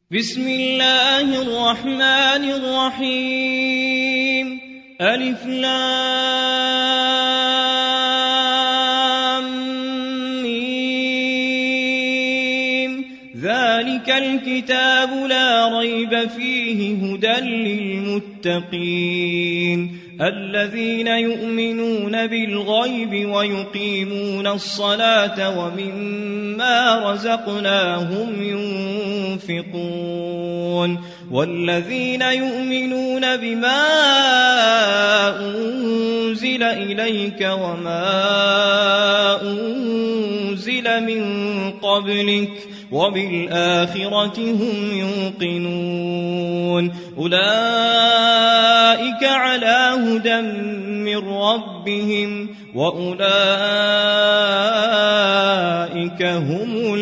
بسم الله الرحمن الرحيم ألف لام ميم ذلك الكتاب لا ريب فيه هدى للمتقين الذين يؤمنون بالغيب ويقيمون الصلاة ومما رزقناهم ينفقون والذين يؤمنون بما أنزل إليك وما أنزل من قبلك وبالآخرة هم يوقنون أولئك على هدى من ربهم وأولئك هم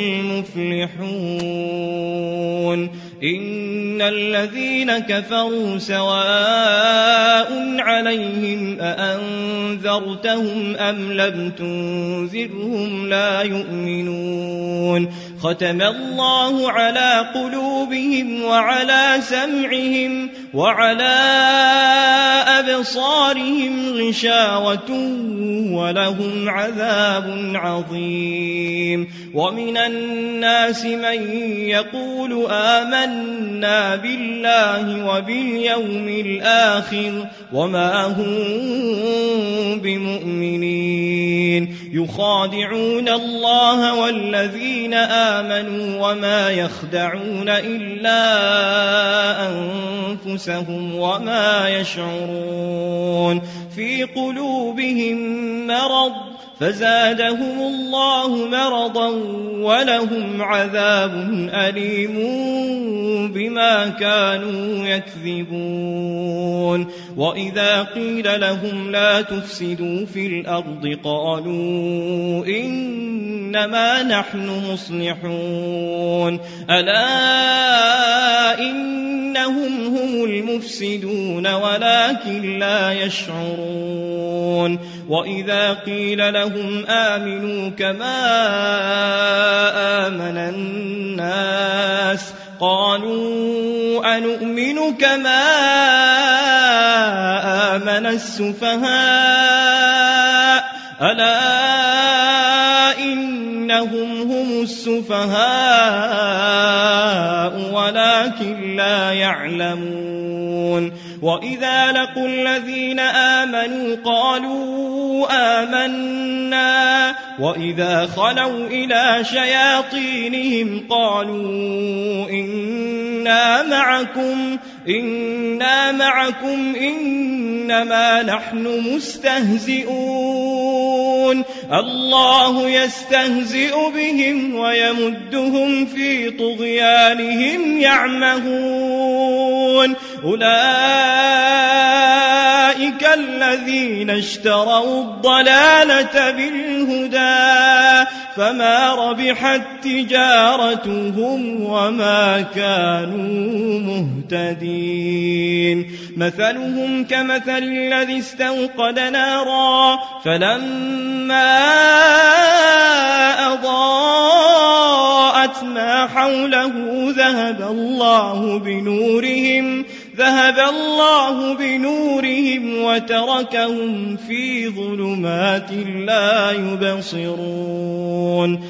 المفلحون إن الذين كفروا سواء عليهم أأنذرتهم أم لم تنذرهم لا يؤمنون ختم الله على قلوبهم وعلى سمعهم وعلى أبصارهم غشاوة ولهم عذاب عظيم ومن الناس من يقول آمنا بالله وباليوم الآخر وما هم بمؤمنين يخادعون الله والذين آمنوا وما يخدعون إلا أنفسهم وما يشعرون في قلوبهم مرض فزادهم الله مرضا ولهم عذاب أليم بما كانوا يكذبون وإذا قيل لهم لا تفسدوا في الأرض قالوا إنما نحن مصلحون ألا إنهم هم المفسدون ولكن لا يشعرون وإذا قيل لهم آمنوا كما آمن الناس قالوا أنؤمن كما آمن السفهاء ألا إنهم هم السفهاء ولكن لا يعلمون وإذا لقوا الذين آمنوا قالوا آمنا وإذا خلوا إلى شياطينهم قالوا إنا معكم إنما نحن مستهزئون الله يستهزئ بهم ويمدهم في طغيانهم يعمهون أولئك الذين اشتروا الضلالة بالهدى فما ربحت تجارتهم وما كانوا مهتدين مثلهم كمثل الذي استوقد نارا فلما أضاءت ما حوله ذهب الله بنورهم وتركهم في ظلمات لا يبصرون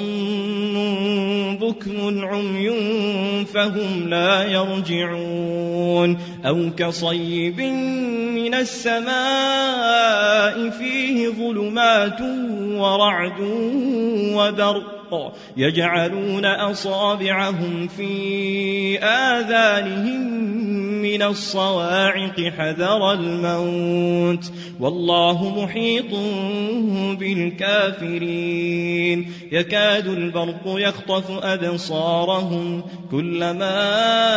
صم بكم عمي فهم لا يرجعون أو كصيب من السماء فيه ظلمات ورعد وبرق يجعلون أصابعهم في آذانهم من الصواعق حذر الموت والله محيط بالكافرين يكاد البرق يخطف أبصارهم كلما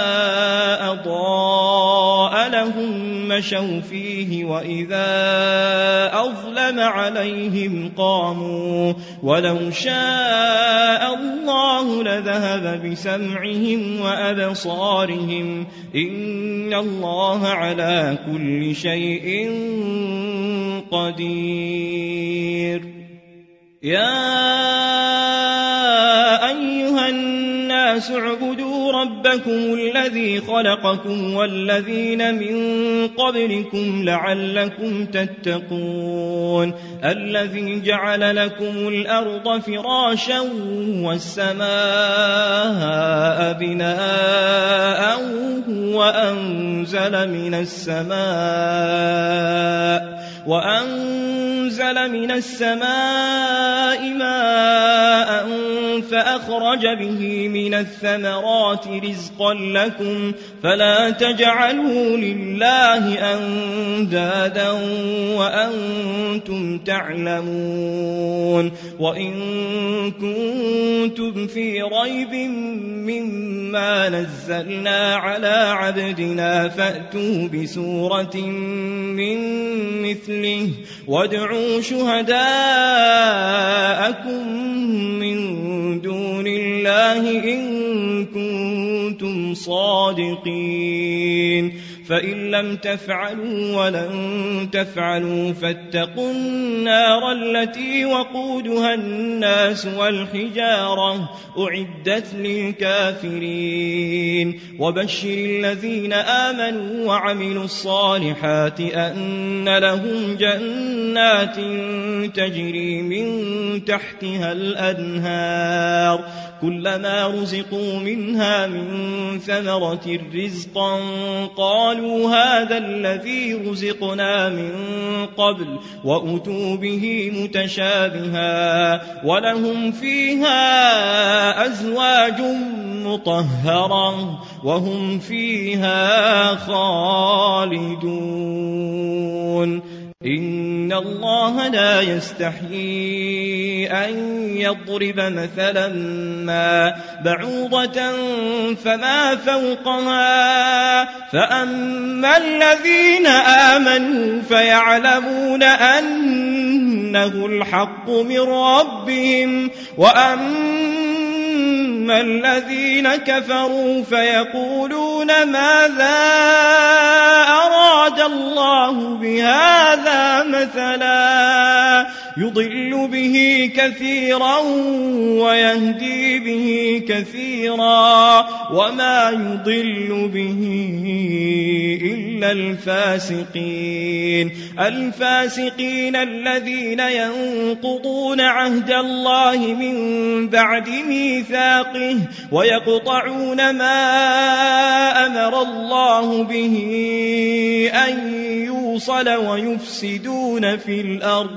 أضاء لهم مشوا فيه وإذا أظلم عليهم قاموا ولو شاء الله لذهب بسمعهم وأبصارهم إن الله على كل شيء قدير يا أيها الناس الناس اعبدوا ربكم الذي خلقكم والذين من قبلكم لعلكم تتقون الذي جعل لكم الأرض فراشا والسماء بناء وأنزل من السماء ماء فأخرج به من الثمرات رزقا لكم فلا تجعلوا لله أندادا وأنتم تعلمون وإن كنتم في ريب مما نزلنا على عبدنا فأتوا بسورة من مثله وادعوا شهداءكم من دون الله إن كنتم صادقين فإن لم تفعلوا ولن تفعلوا فاتقوا النار التي وقودها الناس والحجارة أعدت للكافرين وبشر الذين آمنوا وعملوا الصالحات أن لهم جنات تجري من تحتها الأنهار كلما رزقوا منها من ثمرة رزقا قالوا هذا الذي رزقنا من قبل وأتوا به متشابها ولهم فيها أزواج مطهرة وهم فيها خالدون إن الله لا يستحيي أن يضرب مثلا ما بعوضة فما فوقها فأما الذين آمنوا فيعلمون أنه الحق من ربهم وأما الذين كفروا فيقولون ماذا أراد الله بهذا مثلا يضل به كثيرا ويهدي به كثيرا وما يضل به إلا الفاسقين الذين ينقضون عهد الله من بعد ميثاقه ويقطعون ما أمر الله به أن يوصل ويفسدون في الأرض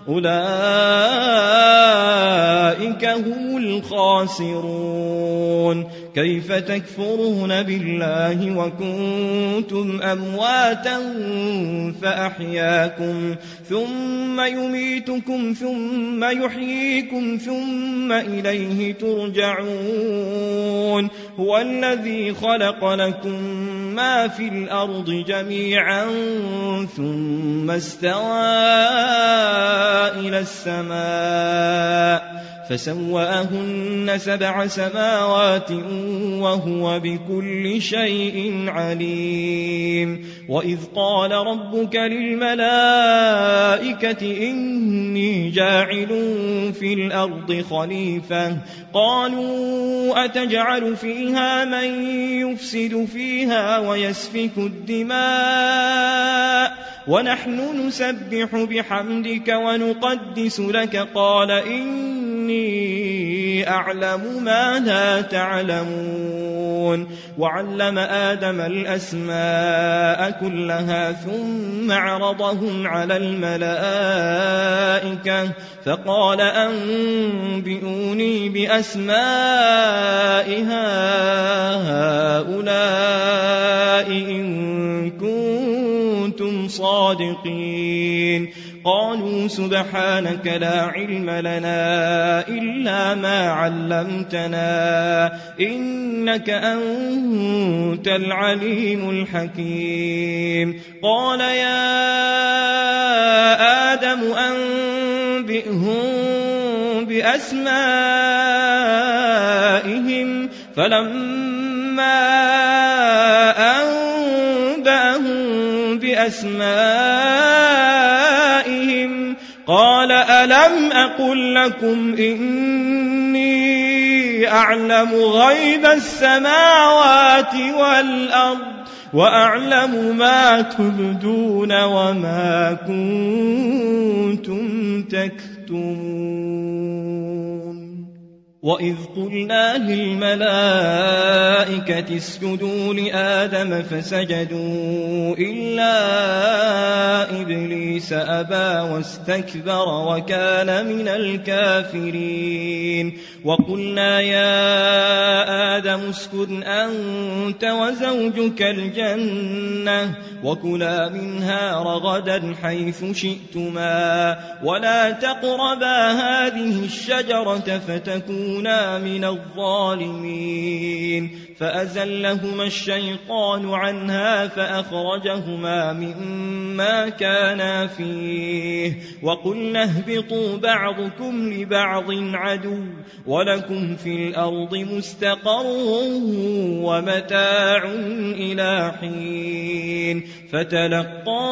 أولئك هم الخاسرون كيف تكفرون بالله وكنتم أمواتا فأحياكم ثم يميتكم ثم يحييكم ثم إليه ترجعون هو الذي خلق لكم ما في الأرض جميعا ثم استوى إلى السماء فسواهن 7 سماوات وهو بكل شيء عليم وإذ قال ربك للملائكة إني جاعل في الأرض خليفة قالوا أتجعل فيها من يفسد فيها ويسفك الدماء ونحن نسبح بحمدك ونقدس لك قال إني أعلم ما لا تعلمون وعلم آدم الأسماء كلها ثم عرضهم على الملائكة فقال أنبئوني بأسماء هؤلاء إن كنتم صادقين قالوا سبحانك لا علم لنا إلا ما علمتنا إنك أنت العليم الحكيم قال يا آدم أنبئهم بأسمائهم فلما أنبأهم بأسمائهم قال ألم أقل لكم إني أعلم غيب السماوات والأرض وأعلم ما تبدون وما كنتم تكتمون وإذ قلنا للملائكة اسجدوا لآدم فسجدوا إلا إبليس أبى واستكبر وكان من الكافرين وقلنا يا آدم اسكن أنت وزوجك الجنة وكلا منها رغدا حيث شئتما ولا تقربا هذه الشجرة فتكونا من الظالمين فأزلهما الشيطان عنها فأخرجهما مما كانا فيه وقلنا اهبطوا بعضكم لبعض عدو ولكم في الأرض مستقر ومتاع إلى حين فتلقى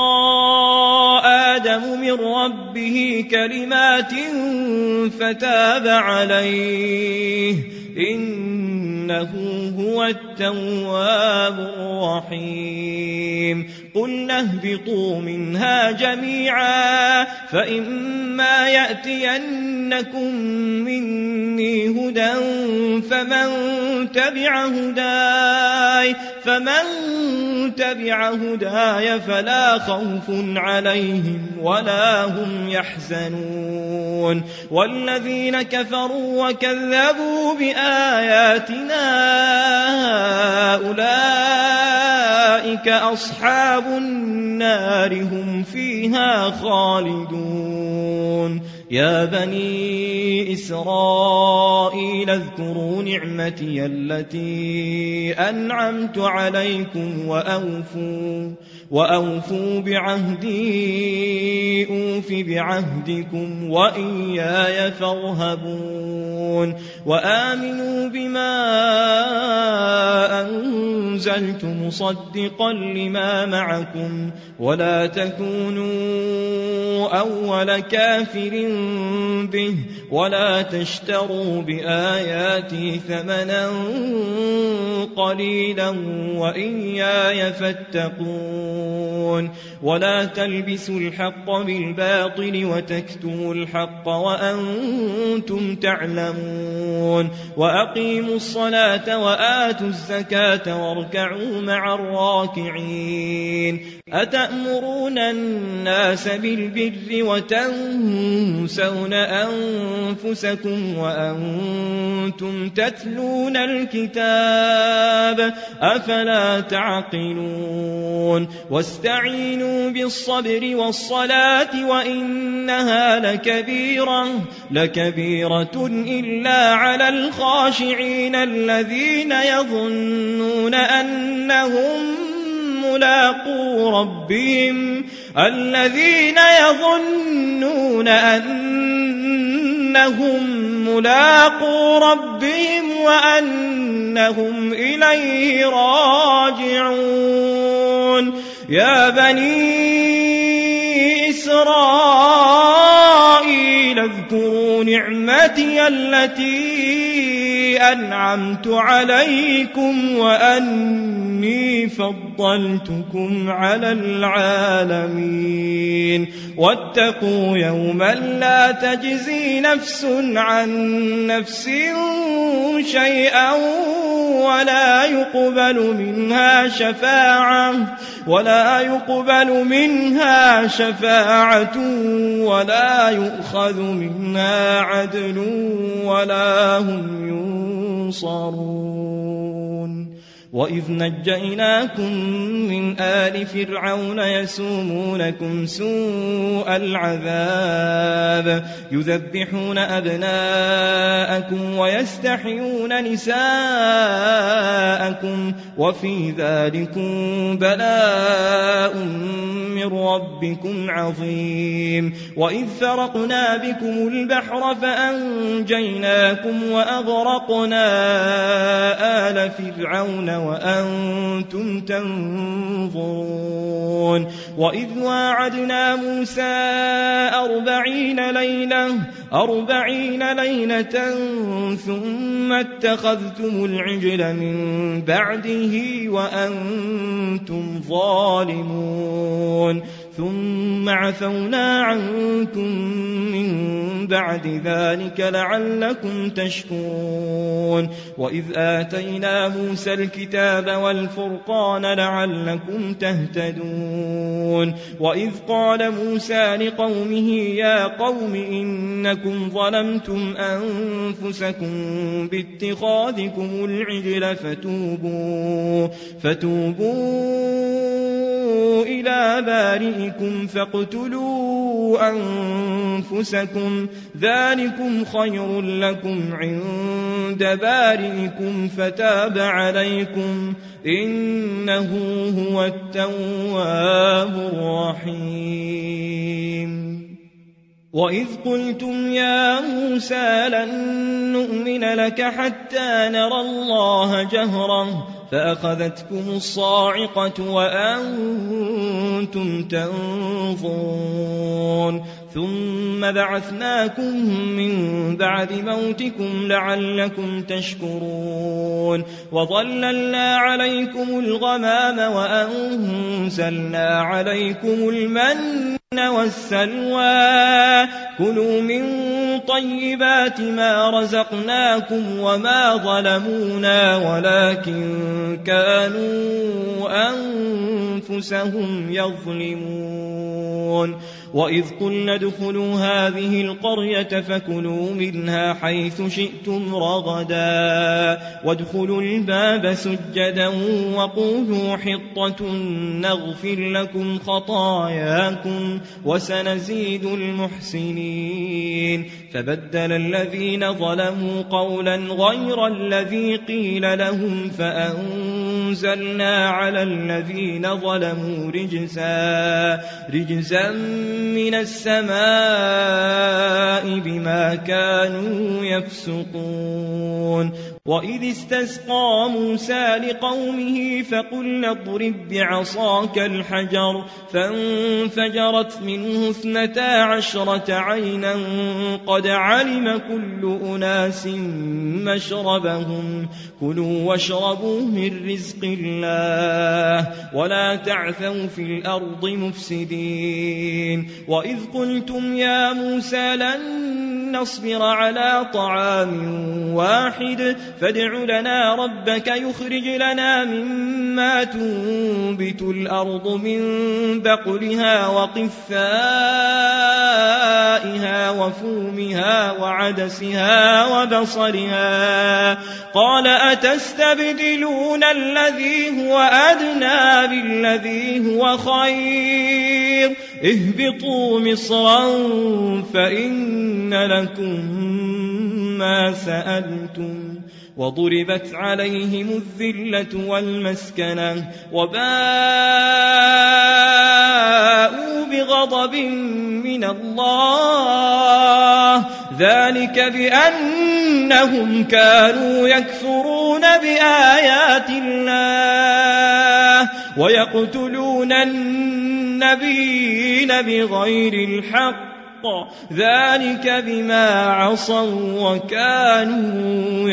آدم من ربه كلمات فتاب عليه إنه هو التواب الرحيم قلنا اهبطوا منها جميعا فإما يأتينكم مني هدى فمن تبع هداي فلا خوف عليهم ولا هم يحزنون والذين كفروا وكذبوا بآياتنا أولئك أصحاب النار هم فيها خالدون يا بني إسرائيل اذكروا نعمتي التي أنعمت عليكم وأوفوا بعهدي أوف بعهدكم وإياي فارهبون وآمنوا بما أنزلت مصدقا لما معكم ولا تكونوا أول كافر به ولا تشتروا بآياتي ثمنا قليلا وإياي فاتقون ولا تلبسوا الحق بالباطل وتكتموا الحق وأنتم تعلمون وأقيموا الصلاة وآتوا الزكاة واركعوا مع الراكعين أتأمرون الناس بالبر وتنسون أنفسكم وأنتم تتلون الكتاب أفلا تعقلون واستعينوا بالصبر والصلاة وإنها لكبيرة إلا على الخاشعين الذين يظنون أنهم ملاقو ربهم وأنهم إليه راجعون يا بني إسرائيل اذكروا نعمتي التي أنعمت عليكم وأني فضلتكم على العالمين واتقوا يوما لا تجزي نفس عن نفس شيئا ولا يقبل منها شفاعة ولا يؤخذ منها عدل ولا هم ينصرون وإذ نجيناكم من آل فرعون يسومونكم سوء العذاب يذبحون أبناءكم ويستحيون نساءكم وفي ذلكم بلاء من ربكم عظيم. وإذ فرقنا بكم البحر فأنجيناكم وأغرقنا آل فرعون وأنتم تنظرون. وإذ واعدنا موسى 40 ليلة ثم اتخذتم العجل من بعده وأنتم ظالمون ثم عفونا عنكم من بعد ذلك لعلكم تشكرون. وإذ آتينا موسى الكتاب والفرقان لعلكم تهتدون. وإذ قال موسى لقومه يا قوم إنكم ظلمتم أنفسكم باتخاذكم العجل فتوبوا إلى بارئكم فاقتلوا أنفسكم ذلكم خير لكم عند بارئكم فتاب عليكم إنه هو التواب الرحيم. وإذ قلتم يا موسى لن نؤمن لك حتى نرى الله جهرة فأخذتكم الصاعقة وأنتم تنظرون ثم بعثناكم من بعد موتكم لعلكم تشكرون. وظللنا عليكم الغمام وأنزلنا عليكم المن والسلوى كلوا من طيبات ما رزقناكم وما ظلمونا ولكن كانوا أنفسهم يظلمون. وإذ قلنا ادخلوا هذه القرية فكلوا منها حيث شئتم رغدا وادخلوا الباب سجدا وقولوا حطة نغفر لكم خطاياكم وسنزيد المحسنين. فبدل الذين ظلموا قولا غير الذي قيل لهم فأنزلنا على الذين ظلموا رجزا من السماء بما كانوا يفسقون. وإذ استسقى موسى لقومه فقلنا اضرب بعصاك الحجر فانفجرت منه 12 عينا قد علم كل أناس مشربهم كلوا واشربوا من رزق الله ولا تعثوا في الأرض مفسدين. وإذ قلتم يا موسى لن نصبر على طعام واحد فادع لنا ربك يخرج لنا مما تنبت الأرض من بقلها وقثائها وفومها وعدسها وبصلها قال أتستبدلون الذي هو أدنى بالذي هو خير اهبطوا مصرا فإن لكم ما سألتم وضربت عليهم الذلة والمسكنة وباءوا بغضب من الله ذلك بأنهم كانوا يكفرون بآيات الله ويقتلون النبيين بغير الحق ذلك بما عصوا وكانوا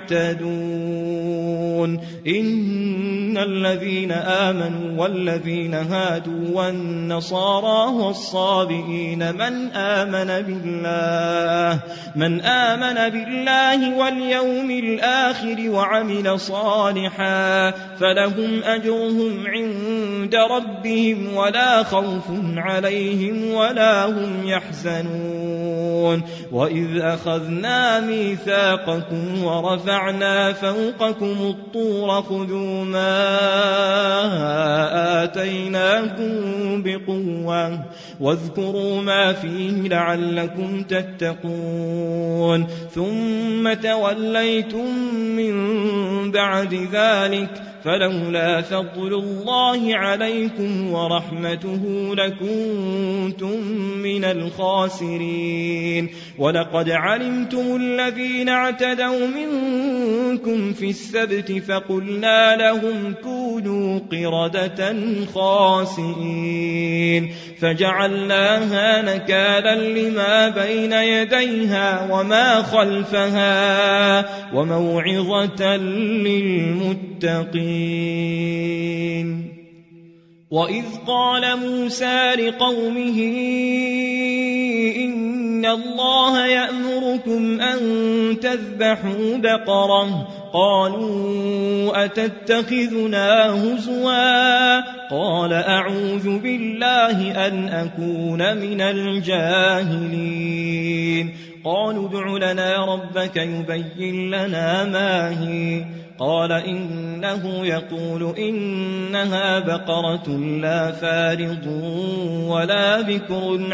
يعتدون. إن الذين آمنوا والذين هادوا والنصارى والصابئين من آمن بالله واليوم الآخر وعمل صالحا فلهم أجرهم عند ربهم ولا خوف عليهم ولا هم يحزنون. يحزنون وإذ أخذنا ميثاقكم ورفعنا فوقكم الطور خذوا ما آتيناكم بقوة واذكروا ما فيه لعلكم تتقون ثم توليتم من بعد ذلك فلولا فضل الله عليكم ورحمته لكنتم من الخاسرين ولقد علمتم الذين اعتدوا منكم في السبت فقلنا لهم كونوا قردة خاسئين فجعلناها نكالا لما بين يديها وما خلفها وموعظة للمتقين. وإذ قال موسى لقومه إن الله يأمركم أن تذبحوا بقرة قالوا أتتخذنا هزوا قال أعوذ بالله أن أكون من الجاهلين قالوا ادع لنا ربك يبين لنا ما هي قال إنه يقول إنها بقرة لا فارض ولا بكر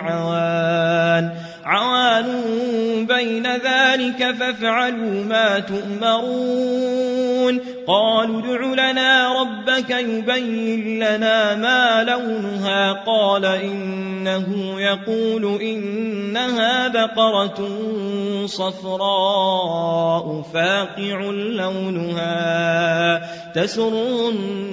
عوان بين ذلك فافعلوا ما تؤمرون قالوا ادع لنا ربك يبين لنا ما لونها قال إنه يقول إنها بقرة صفراء فاقع لونها تسر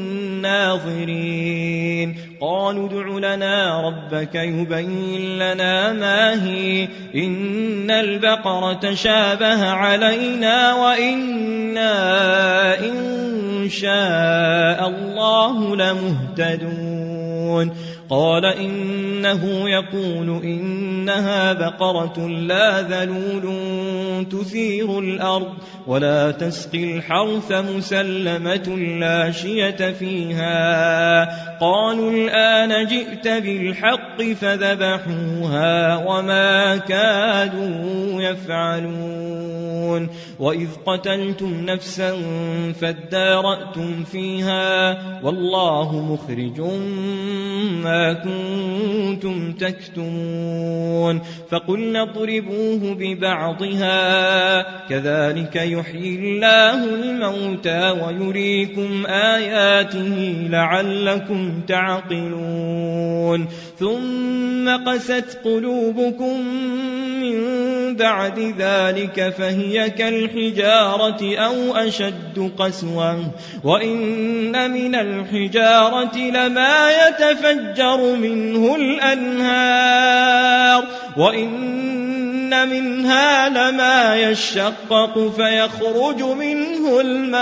الناظرين قالوا ادع لنا ربك يبين لنا ما هي إن البقرة شابه علينا وإنا إن شاء الله لمهتدون قال إنه يقول إنها بقرة لا ذلول تثير الأرض ولا تسقي الحرث مسلمة لا شية فيها قالوا الآن جئت بالحق فذبحوها وما كادوا يفعلون وإذ قتلتم نفسا فادارأتم فيها والله مخرج ما كنتم تكتمون فقلنا اضربوه ببعضها كذلك يحيي الله الموتى ويريكم آياته لعلكم تعقلون ثم قست قلوبكم من بعد ذلك فهي كالحجارة أو أشد قسوة وإن من الحجارة لما يتفجر منه الأنهار وإن منها لما يشقق فيخرج منه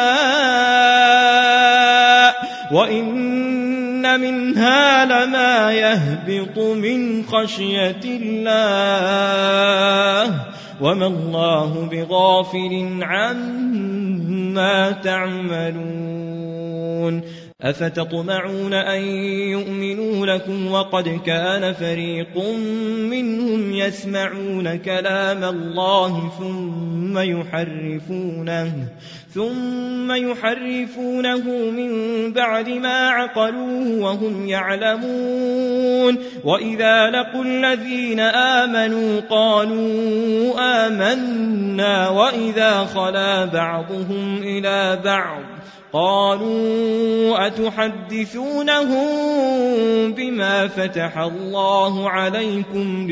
الماء وإن منها لما يهبط من خشية الله وما الله بغافل عما تعملون أفتطمعون أن يؤمنوا لكم وقد كان فريق منهم يسمعون كلام الله ثم يحرفونه من بعد ما عقلوه وهم يعلمون وإذا لقوا الذين آمنوا قالوا آمنا وإذا خلا بعضهم إلى بعض قالوا أتحدثونهم بما فتح الله عليكم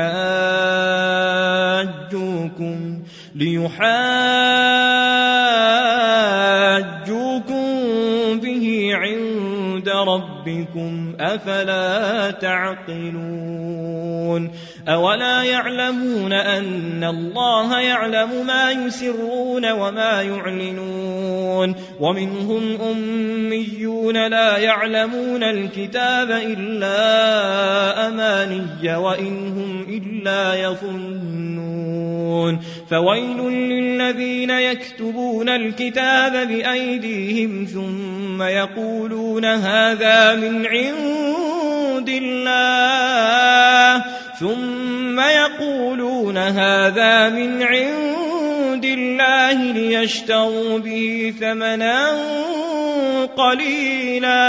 ليحاجوكم به عند ربكم أفلا تعقلون أولا يعلمون أن الله يعلم ما يسرون وما يعلنون ومنهم أميون لا يعلمون الكتاب إلا أماني وإنهم إلا يظنون فويل للذين يكتبون الكتاب بأيديهم ثم يقولون هذا من عند الله ثم يقولون هذا من عند الله ليشتروا به ثمنا قليلا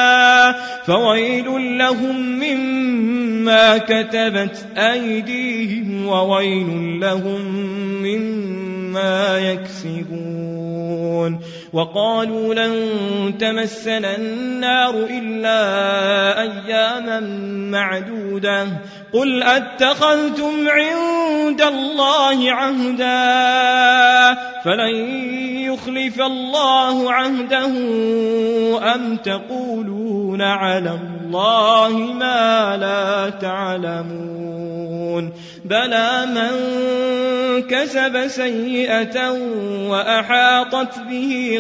فويل لهم مما كتبت أيديهم وويل لهم مما يكسبون. وقالوا لن تمسنا النار إلا أياما معدودة قل أتخذتم عند الله عهدا فلن يخلف الله عهده أم تقولون على الله ما لا تعلمون. بلى من كسب سيئة وأحاطت به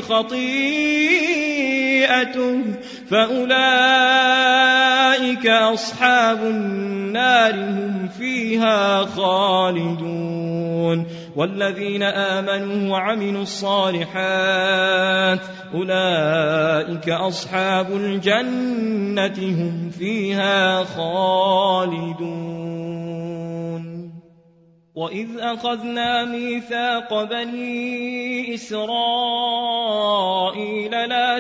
خطيئته فأولئك أصحاب النار هم فيها خالدون. والذين آمنوا وعملوا الصالحات أولئك أصحاب الجنة هم فيها خالدون. وإذ أخذنا ميثاق بني إسرائيل لا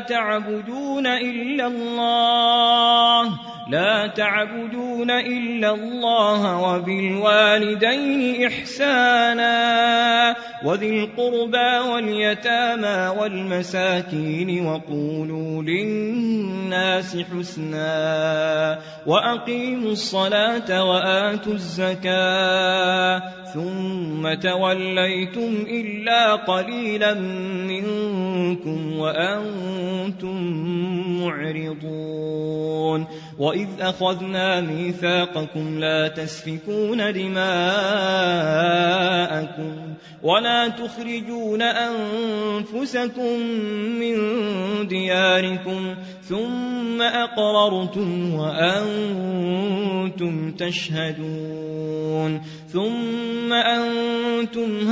تعبدون إلا الله وبالوالدين إحسانا وذي القربى واليتامى والمساكين وقولوا للناس حسنا وأقيموا الصلاة وآتوا الزكاة ثم توليتم إلا قليلا منكم وأنتم معرضون. وإذ أخذنا ميثاقكم لا تسفكون دماءكم ولا تخرجون أنفسكم من دياركم ثم أقررتم وأنتم تشهدون. ثم أنتم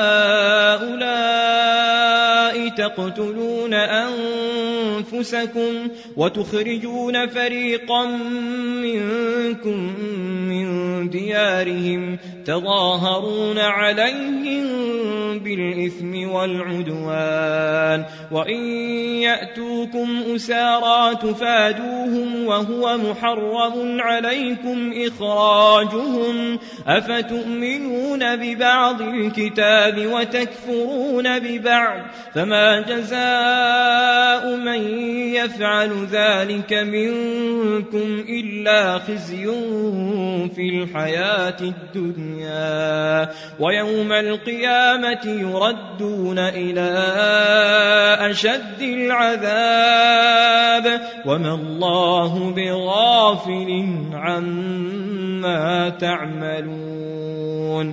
هؤلاء تقتلون أنفسكم وتخرجون فريقا منكم من ديارهم تظاهرون عليهم بالإثم والعدوان وإن يأتوكم أسارى تفادوهم وهو محرم عليكم إخراجهم أفتؤمنون ببعض الكتاب وتكفرون ببعض فما جزاء من يفعل ذلك منكم إلا خزي في الحياة الدنيا ويوم القيامة يردون إلى أشد العذاب وما الله بغافل عما تعملون.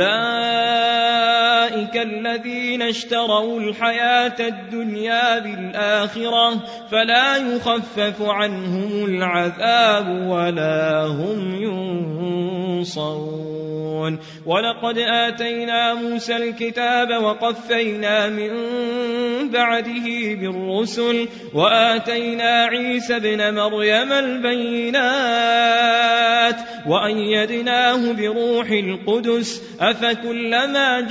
أولئك الذين اشتروا الحياة الدنيا بالآخرة فلا يخفف عنهم العذاب ولا هم ينصرون. ولقد آتينا موسى الكتاب وقفينا من بعده بالرسل وآتينا عيسى ابن مريم البينات وأيدناه بروح القدس أفكلما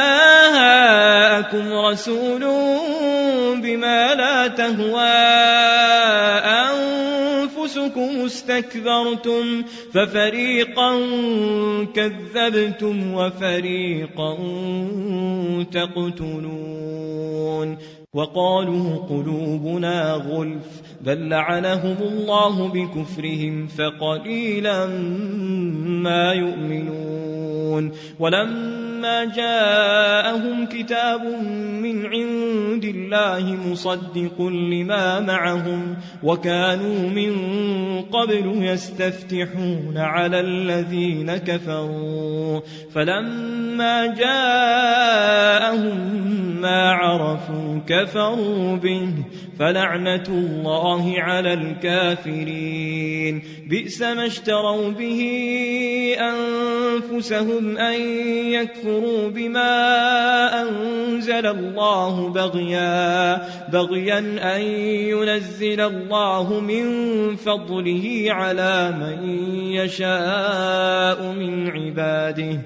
جاءكم رسول بما لا تهوى أنفسكم استكبرتم ففريقا كذبتم وفريقا تقتلون. وقالوا قلوبنا غلف بل لعنهم الله بكفرهم فقليلا ما يؤمنون. ولما جاءهم كتاب من عند الله مصدق لما معهم وكانوا من قبل يستفتحون على الذين كفروا فلما جاءهم ما عرفوا كفروا به فلعنة الله على الكافرين. بئس ما اشتروا به أنفسهم أن يكفروا بما أنزل الله بغيا أن ينزل الله من فضله على من يشاء من عباده،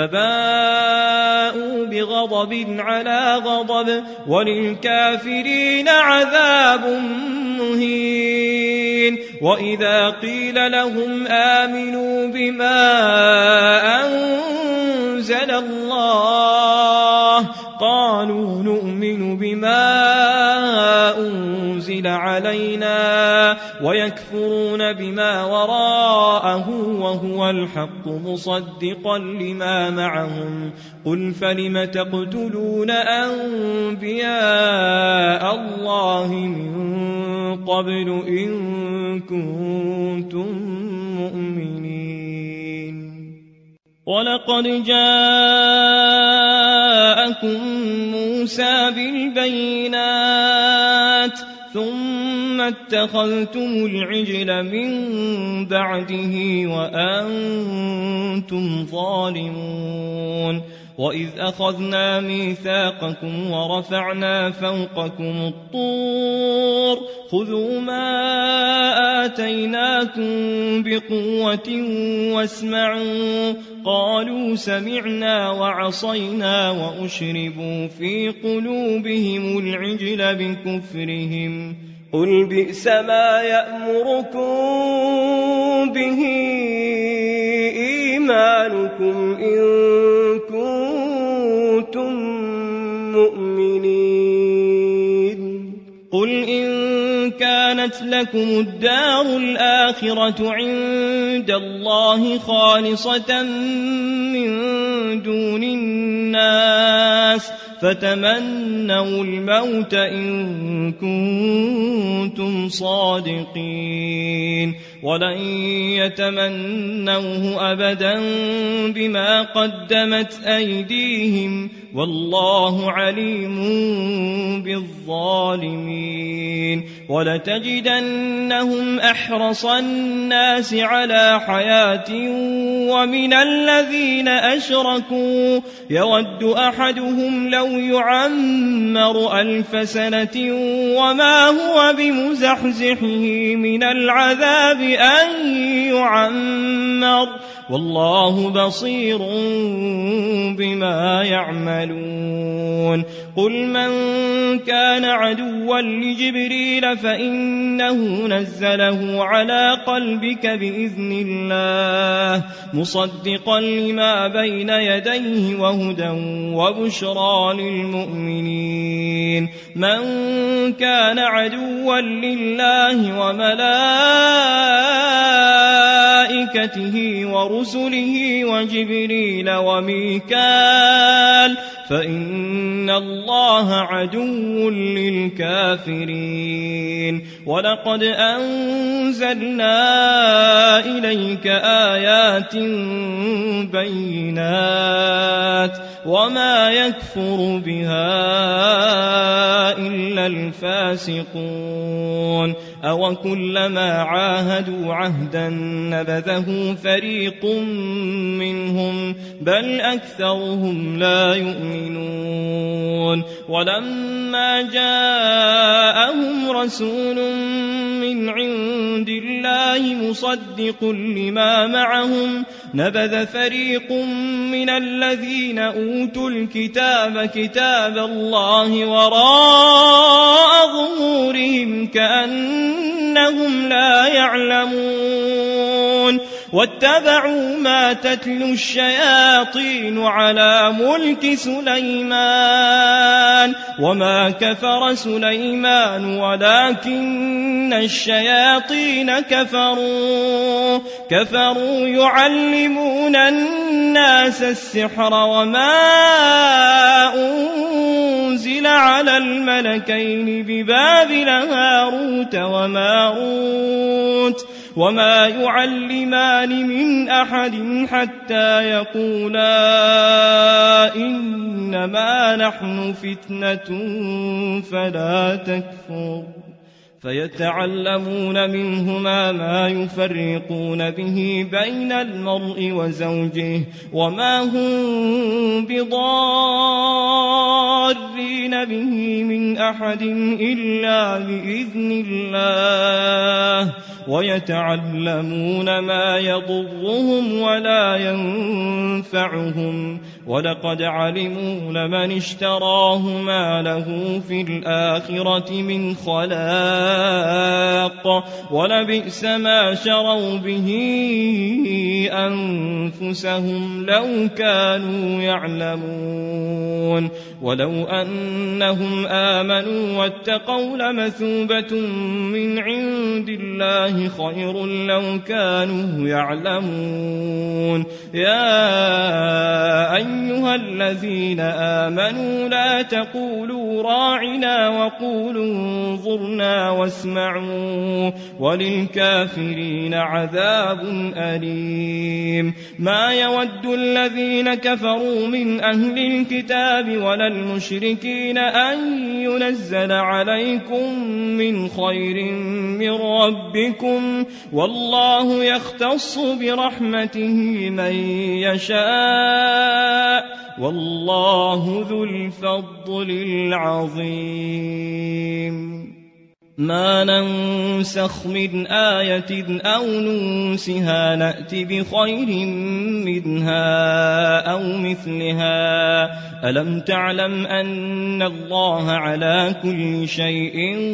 فباءوا بغضب على غضب، وللكافرين عذاب مهين. وإذا قيل لهم آمنوا بما أنزل الله قالوا نؤمن بما أنزل علينا، ويكفرون بما وراءه وهو الحق مصدقا لما معهم. قل فلم تقتلون أنبياء الله من قبل إن كنتم مؤمنين. ولقد جاءكم موسى بالبينات ثم اتخذتم العجل من بعده وأنتم ظالمون. وإذ أخذنا ميثاقكم ورفعنا فوقكم الطور خذوا ما آتيناكم بقوة واسمعوا قالوا سمعنا وعصينا وأشربوا في قلوبهم العجل بكفرهم. قل بئس ما يأمركم به إيمانكم إن كنتم مؤمنين. قل إن كانت لكم الدار الآخرة عند الله خالصة من دون الناس فتمنوا الموت إن كنتم صادقين ولن يتمنوه أبدا بما قدمت أيديهم والله عليم بالظالمين. ولتجدنهم أحرص الناس على حياة ومن الذين أشركوا يود أحدهم لو يعمر 1000 سنة وما هو بمزحزحه من العذاب أن يعمر والله بصير بما يعملون. قل من كان عدوا لجبريل فإنه نزله على قلبك بإذن الله مصدقا لما بين يديه وهدى وبشرى للمؤمنين. من كان عدوا لله وملائكته ورسله وجبريل وميكال فإن الله عدو للكافرين. ولقد أنزلنا إليك آيات بينات وما يكفر بها إلا الفاسقون. أو كلما عاهدوا عهدا نبذه فريق منهم بل أكثرهم لا يؤمنون. ولما جاءهم رسول من عند الله مصدق لما معهم نبذ فريق من الذين أوتوا الكتاب كتاب الله وراء ظهورهم كأنهم لا يعلمون واتبعوا ما تتلو الشياطين على ملك سليمان وما كفر سليمان ولكن الشياطين كفروا يعلمون الناس السحر وما أنزل على الملكين ببابل هاروت وماروت وما يعلمان من أحد حتى يقولا إنما نحن فتنة فلا تكفر فيتعلمون منهما ما يفرقون به بين المرء وزوجه وما هم بضارين به من أحد إلا بإذن الله ويتعلمون ما يضرهم ولا ينفعهم ولقد علموا لمن اشتراه ما له في الآخرة من خلاق ولبئس ما شروا به أنفسهم لو كانوا يعلمون ولو أنهم آمنوا واتقوا لمثوبة من عند الله خير لو كانوا يعلمون يا أيها الذين آمنوا لا تقولوا راعنا وقولوا انظرنا واسمعوا وللكافرين عذاب أليم ما يود الذين كفروا من أهل الكتاب ولا المشركين أن ينزل عليكم من خير من ربكم والله يختص برحمته من يشاء والله ذو الفضل العظيم ما ننسخ من آية أو ننسها نأت بخير منها أو مثلها ألم تعلم أن الله على كل شيء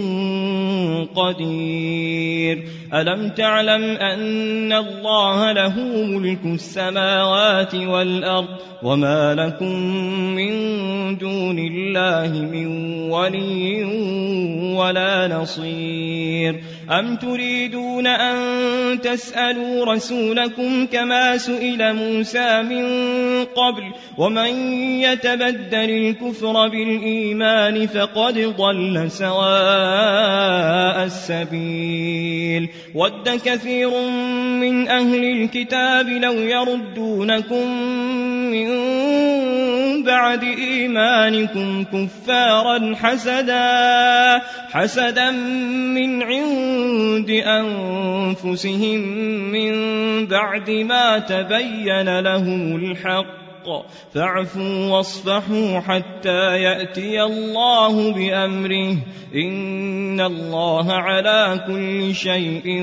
قدير ألم تعلم أن الله له ملك السماوات والأرض وما لكم من دون الله من ولي ولا نصير أم تريدون أن تسألوا رسولكم كما سئل موسى من قبل ومن يتبدل الكفر بالإيمان فقد ضل سواء السبيل ود كثير من أهل الكتاب لو يردونكم من بعد إيمانكم كفارا حسدا من عند أنفسهم من بعد ما تبين لهم الحق فاعفوا واصفحوا حتى يأتي الله بأمره إن الله على كل شيء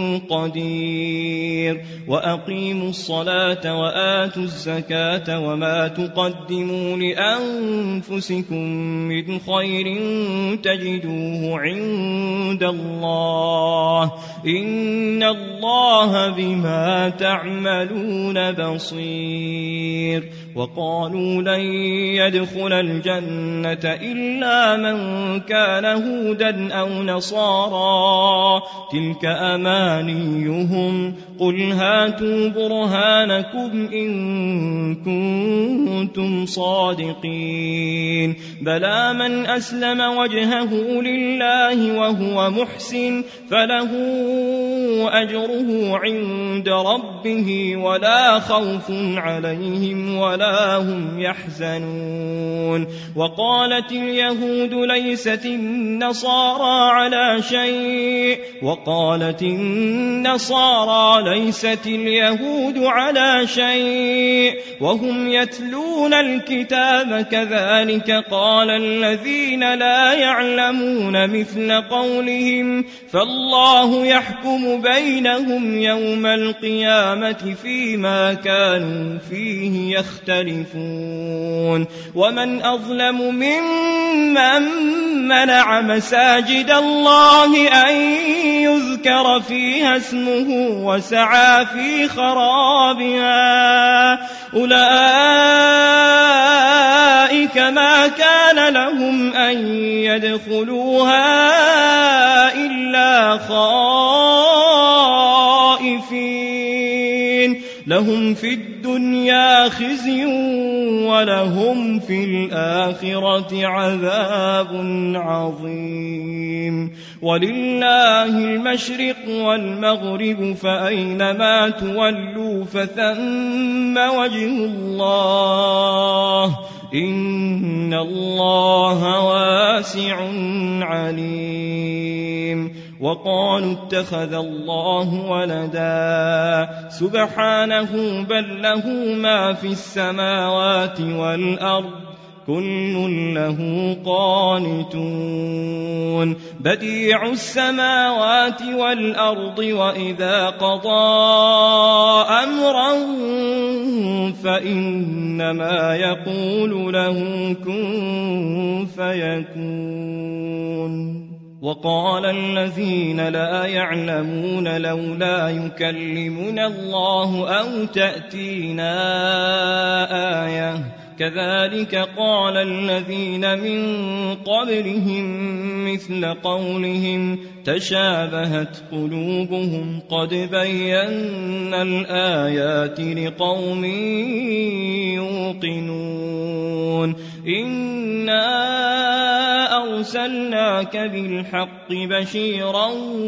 قدير وأقيموا الصلاة وآتوا الزكاة وما تقدموا لأنفسكم من خير تجدوه عند الله إن الله بما تعملون بصير وقالوا لن يدخل الجنة إلا من كان هودا أو نصارى تلك أمانيهم قل هاتوا برهانكم إن كنتم صادقين بلى من أسلم وجهه لله وهو محسن فله أجره عند ربه ولا خوف عليهم ولا هم يحزنون وقالت اليهود ليست النصارى على شيء وقالت النصارى ليست اليهود على شيء وهم يتلون الكتاب كذلك قال الذين لا يعلمون مثل قولهم فالله يحكم بينهم يوم القيامة فيما كانوا فيه يختلفون ومن أظلم ممن منع مساجد الله أن يذكر فيها اسمه وسعى في خرابها أولئك ما كان لهم أن يدخلوها إلا خائفين لهم في الدنيا خزي ولهم في الآخرة عذاب عظيم. ولله المشرق والمغرب فأينما تولوا فثم وجه الله إن الله واسع عليم. وقالوا اتخذ الله ولدا سبحانه بل له ما في السماوات والأرض كل له قانتون. بديع السماوات والأرض وإذا قضى أمرا فإنما يقول له كن فيكون. وقال الذين لا يعلمون لولا يكلمنا الله أو تأتينا آية كذلك قال الذين من قبلهم مثل قولهم تشابهت قلوبهم قد بينا الآيات لقوم يوقنون. إنا أرسلناك بالحق بشيرا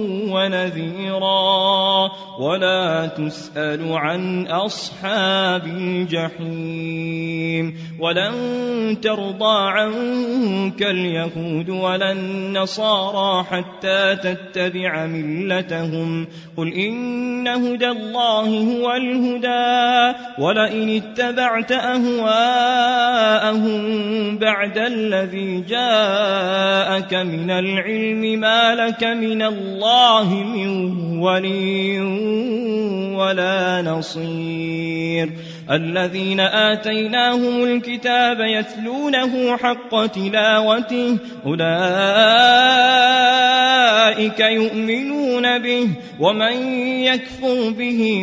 ونذيرا ولا تسأل عن أصحاب الجحيم. ولن ترضى عنك اليهود ولا النصارى حتى تتبع ملتهم قل إن هدى الله هو الهدى ولئن اتبعت أهواءهم بعد الذي جاءك من العلم ما لك من الله من ولي ولا نصير. الذين آتيناهم الكتاب يتلونه حق تلاوته أولئك يؤمنون به ومن يكفر به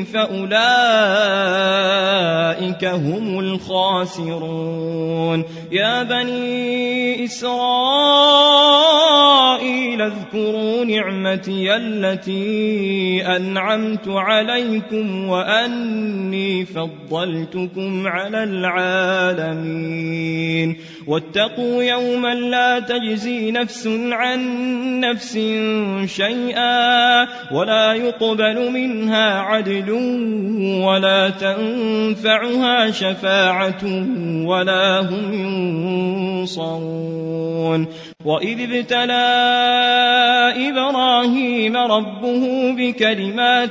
فأولئك هم الخاسرون. يا بني إسرائيل اذكروا نعمتي التي أنعمت عليكم وأني فضلتكم على العالمين. واتقوا يوما لا تجزي نفس عن نفس شيئا ولا يقبل منها عدل ولا تنفعها شفاعة ولا هم ينصرون. وإذ ابتلى إبراهيم ربه بكلمات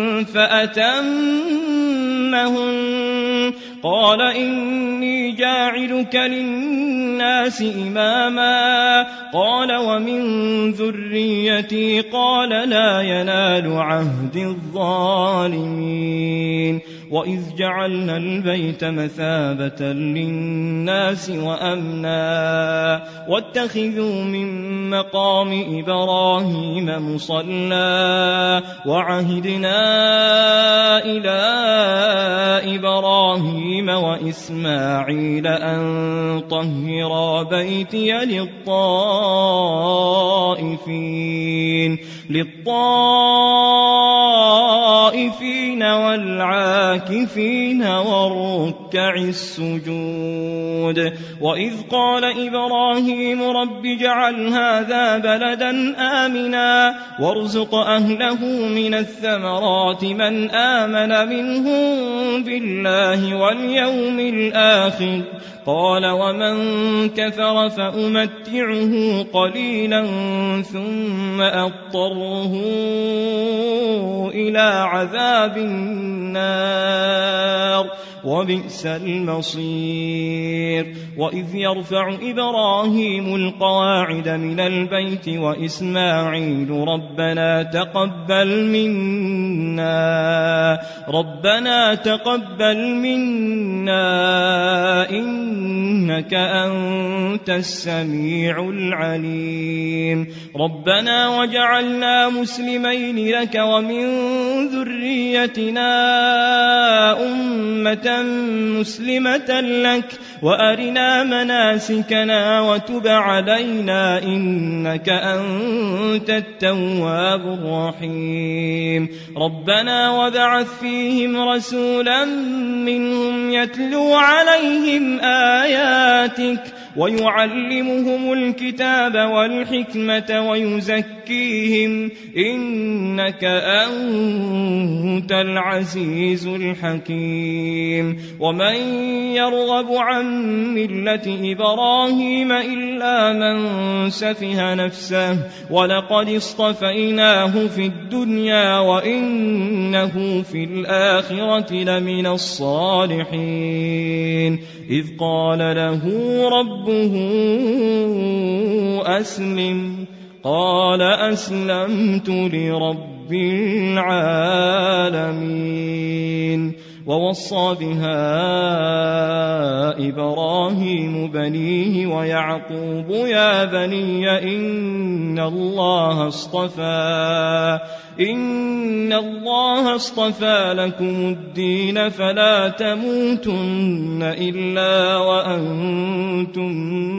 فأتمهن قال إني جاعلك للناس إماما قال ومن ذريتي قال لا ينال عهد الظالمين. وإذ جعلنا البيت مثابة للناس وأمنا واتخذوا من مقام إبراهيم مصلى وعهدنا إلى إبراهيم وإسماعيل أن طهرا بيتي للطائفين والعاكفين والركع السجود. وإذ قال إبراهيم رب اجعل هذا بلدا آمنا وارزق أهله من الثمرات من آمن منهم بالله واليوم الآخر قال ومن كفر فأمتعه قليلا ثم أضطره إلى عذاب النار وبئس المصير. وإذ يرفع إبراهيم القواعد من البيت وإسماعيل ربنا تقبل منا إنك أنت السميع العليم. ربنا وجعلنا مسلمين لك ومن ذريتنا أمة مسلمة لك وأرنا مناسكنا وتب علينا إنك أنت التواب الرحيم ربنا وابعث فيهم رسولا منهم يتلو عليهم آياتك ويعلمهم الكتاب والحكمة ويزكيهم إنك أنت العزيز الحكيم ومن يرغب عن ملة إبراهيم إلا من سفه نفسه ولقد اصطفيناه في الدنيا وإنه في الآخرة لمن الصالحين إذ قال له ربه أسلم قال أسلمت لرب العالمين ووصى بها إبراهيم بنيه ويعقوب يا بني إن الله اصطفى لكم الدين فلا تموتن إلا وأنتم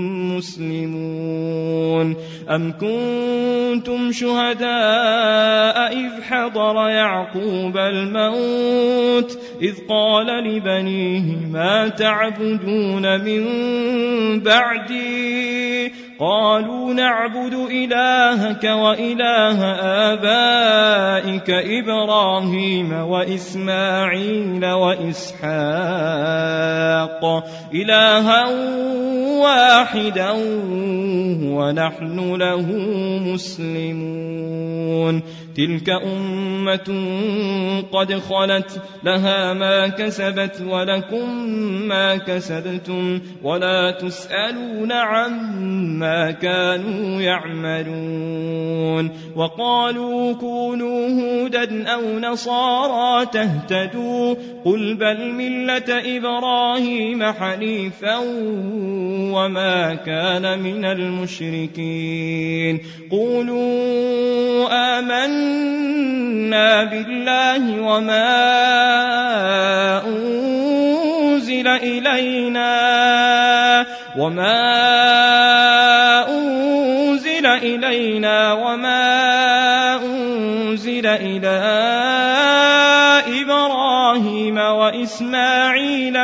مسلمون أم كنتم شهداء إذ حضر يعقوب الموت إذ قال لبنيه ما تعبدون من بعدي قالوا نعبد إلهك وإله آبائك إبراهيم وإسماعيل وإسحاق إلها واحدا ونحن له مسلمون تلك أمة قد خلت لها ما كسبت ولكم ما كسبتم ولا تسألون عما كانوا يعملون وقالوا كونوا هودا أو نصارى تهتدوا قل بل ملة إبراهيم حنيفا وما كان من المشركين قولوا آمنا بالله وما أنزل إلينا وما أنزل إلى إبراهيم وإسماعيل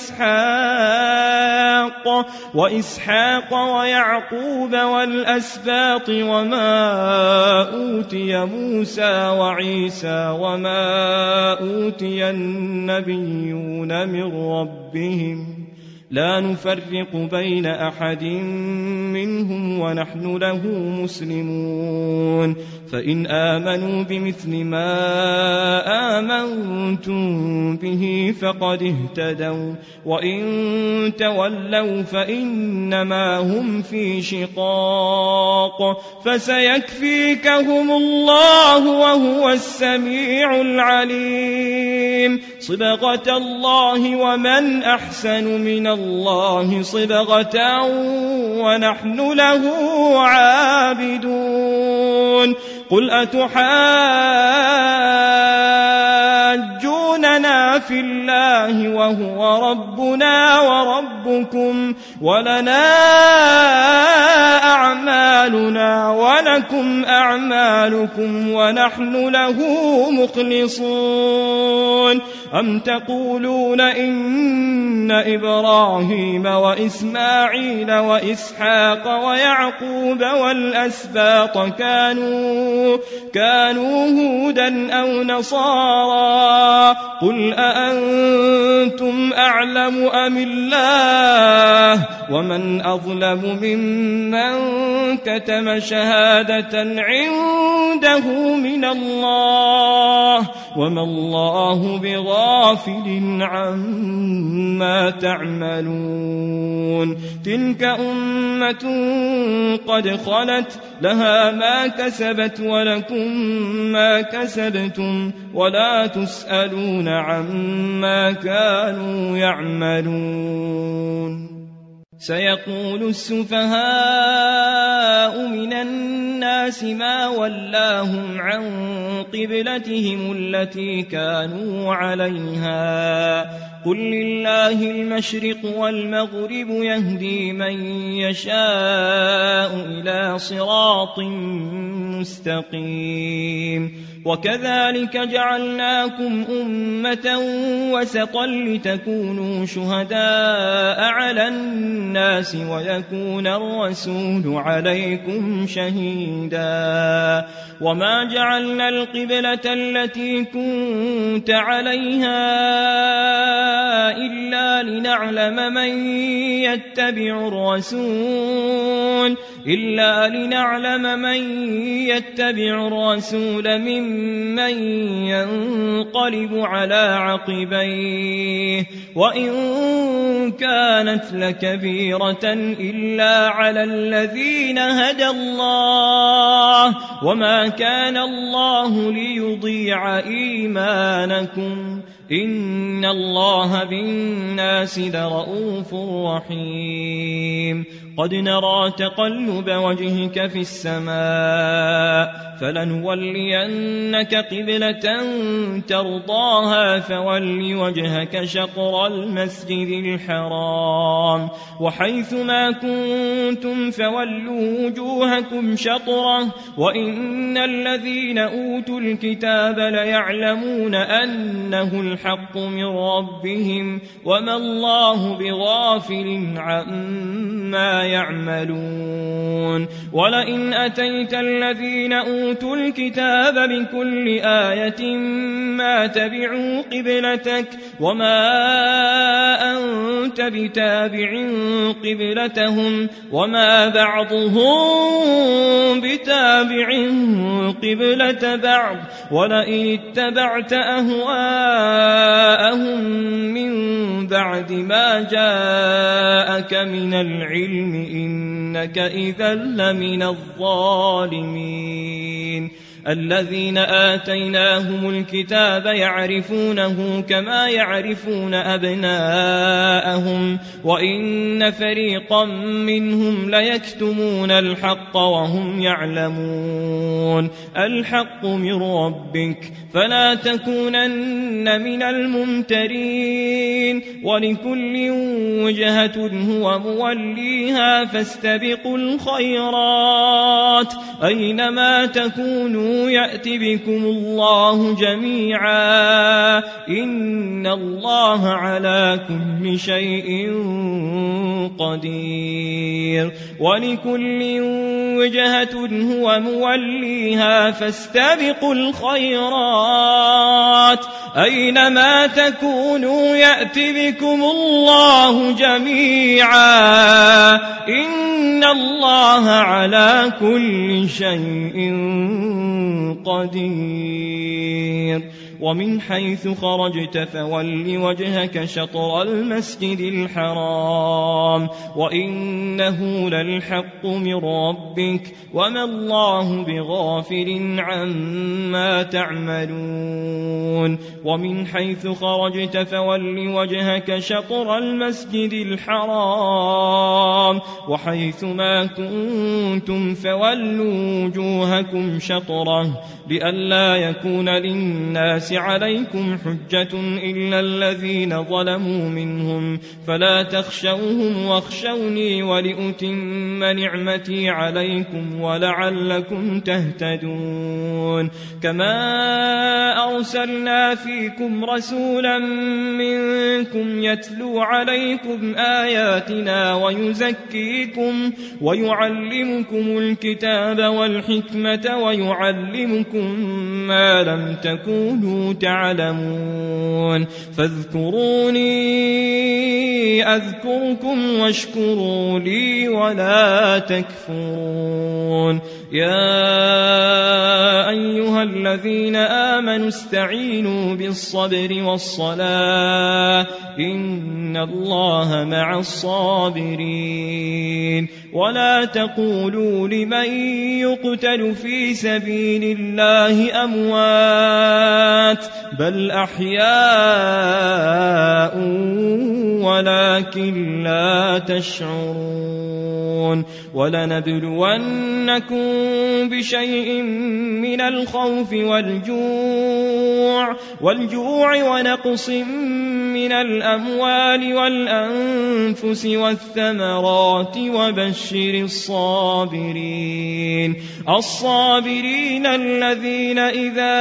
وإسحاق ويعقوب والأسباط وما أوتي موسى وعيسى وما أوتي النبيون من ربهم لا نفرق بين أحد منهم ونحن له مسلمون فإن آمنوا بمثل ما آمنتم به فقد اهتدوا وإن تولوا فإنما هم في شقاق فسيكفيكهم الله وهو السميع العليم صبغة الله ومن أحسن من الله صبغة ونحن له عابدون قل أتحاجوننا في الله وهو ربنا وربكم ولنا أعمالنا ولكم أعمالكم ونحن له مخلصون أم تقولون إن إبراهيم وإسماعيل وإسحاق ويعقوب والأسباط كانوا هودا أو نصارى قل أأنتم أعلم أم الله ومن أظلم ممن كتم شهادة عنده من الله وما الله بغافل عما تعملون تلك أمة قد خلت لها ما كسبت ولكم ما كسبتم ولا تسألون عما كانوا يعملون سيقول السفهاء من الناس ما ولاهم عن قبلتهم التي كانوا عليها قل لله المشرق والمغرب يهدي من يشاء إلى صراط مستقيم وكذلك جعلناكم أمة وسطا لتكونوا شهداء على الناس ويكون الرسول عليكم شهيدا وما جعلنا القبلة التي كنت عليها إلا لنعلم من يتبع الرسول ممن ينقلب على عقبيه وإن كانت لكبيرة إلا على الذين هدى الله وما كان الله ليضيع إيمانكم إن الله بالناس لرؤوف رحيم قد نرى تقلب وجهك في السماء فلنولينك قبلة ترضاها فول وجهك شطر المسجد الحرام وحيث ما كنتم فولوا وجوهكم شطره وإن الذين أوتوا الكتاب ليعلمون أنه الحق من ربهم وما الله بغافل عما يعملون ولئن أتيت الذين أوتوا الكتاب بكل آية ما تبعوا قبلتك وما أنت بتابع قبلتهم وما بعضهم بتابع قبلة بعض ولئن اتبعت أهواءهم من بعد ما جاءك من العلم إنك إذا لمن الظالمين الذين آتيناهم الكتاب يعرفونه كما يعرفون أبناءهم وإن فريقا منهم ليكتمون الحق وهم يعلمون الحق من ربك فلا تكونن من الممترين ولكل وجهة هو موليها فاستبقوا الخيرات أينما تكونوا يأت بكم الله جميعا إن الله على كل شيء قدير ولكل وجهة هو موليها فاستبقوا الخيرات أينما تكونوا يأت بكم الله جميعا إن الله على كل شيء قدير ومن حيث خرجت فول وجهك شطر المسجد الحرام وإنه للحق من ربك وما الله بغافل عما تعملون ومن حيث خرجت فول وجهك شطر المسجد الحرام وحيث ما كنتم فولوا وجوهكم شطره لئلا يكون للناس عليكم حجة إلا الذين ظلموا منهم فلا تخشوهم واخشوني ولأتم نعمتي عليكم ولعلكم تهتدون كما أرسلنا فيكم رسولا منكم يتلو عليكم آياتنا ويزكيكم ويعلمكم الكتاب والحكمة ويعلمكم ما لم تكونوا تعلمون فاذكروني أذكركم واشكروا لي ولا تكفرون يا أيها الذين آمنوا استعينوا بالصبر والصلاة إن الله مع الصابرين ولا تقولوا لمن يقتل في سبيل الله أموات بل أحياء ولكن لا تشعرون ولنبلونكم بشيء من الخوف والجوع ونقص من الأموال والأنفس والثمرات وبشر الصابرين الذين إذا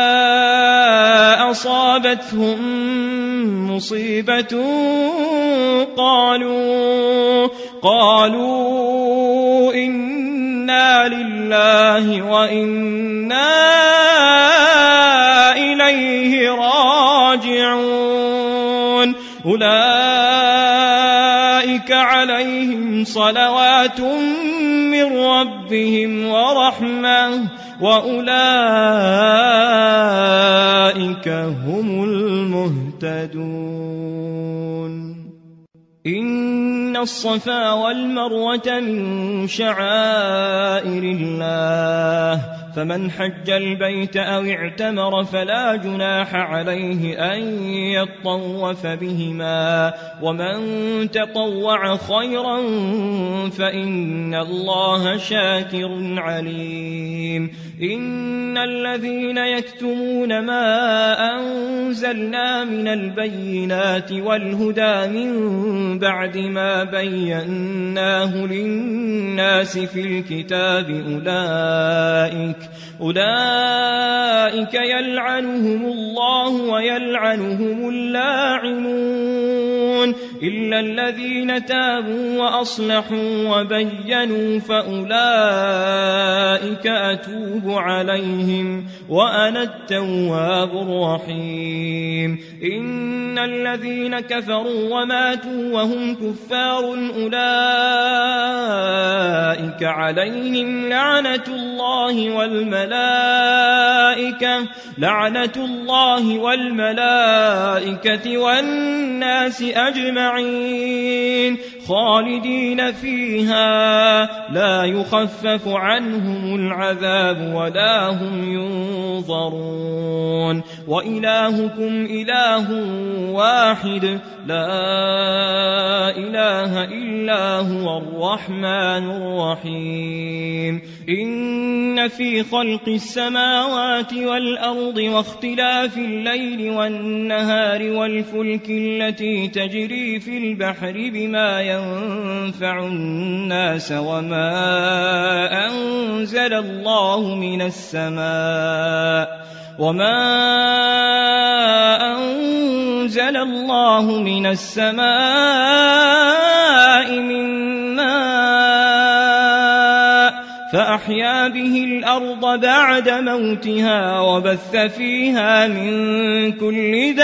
أصابتهم مصيبة قالوا إنا لله وإنا إليه راجعون أولئك عليهم صلوات من ربهم ورحمة وأولئك هم المهتدون إن الصفا والمروة من شعائر الله فمن حج البيت أو اعتمر فلا جناح عليه أن يطوف بهما ومن تطوع خيرا فإن الله شاكر عليم إن الذين يكتمون ما أنزلنا من البينات والهدى من بعد ما بيناه للناس في الكتاب أولئك يلعنهم الله ويلعنهم اللاعنون إلا الذين تابوا وأصلحوا وبينوا فأولئك أتوب عليهم وأنا التواب الرحيم إن الذين كفروا وماتوا وهم كفار أولئك عليهم لعنة الله والملائكة والناس أجمعين خالدين فيها لا يخفف عنهم العذاب ولا هم ينظرون وإلهكم إله واحد لا إله إلا هو الرحمن الرحيم إن في خلق السماوات والأرض واختلاف الليل والنهار والفلك التي تجري في البحر بما ينفع الناس وما أنزل الله من السماء من ماء فأحيا به الأرض بعد موتها وبث فيها من كل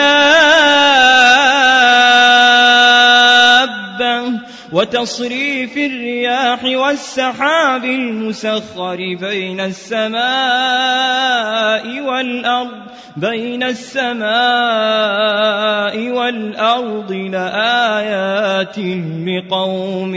دابة وتصريف الرياح والسحاب المسخر بين السماء والأرض لآيات لقوم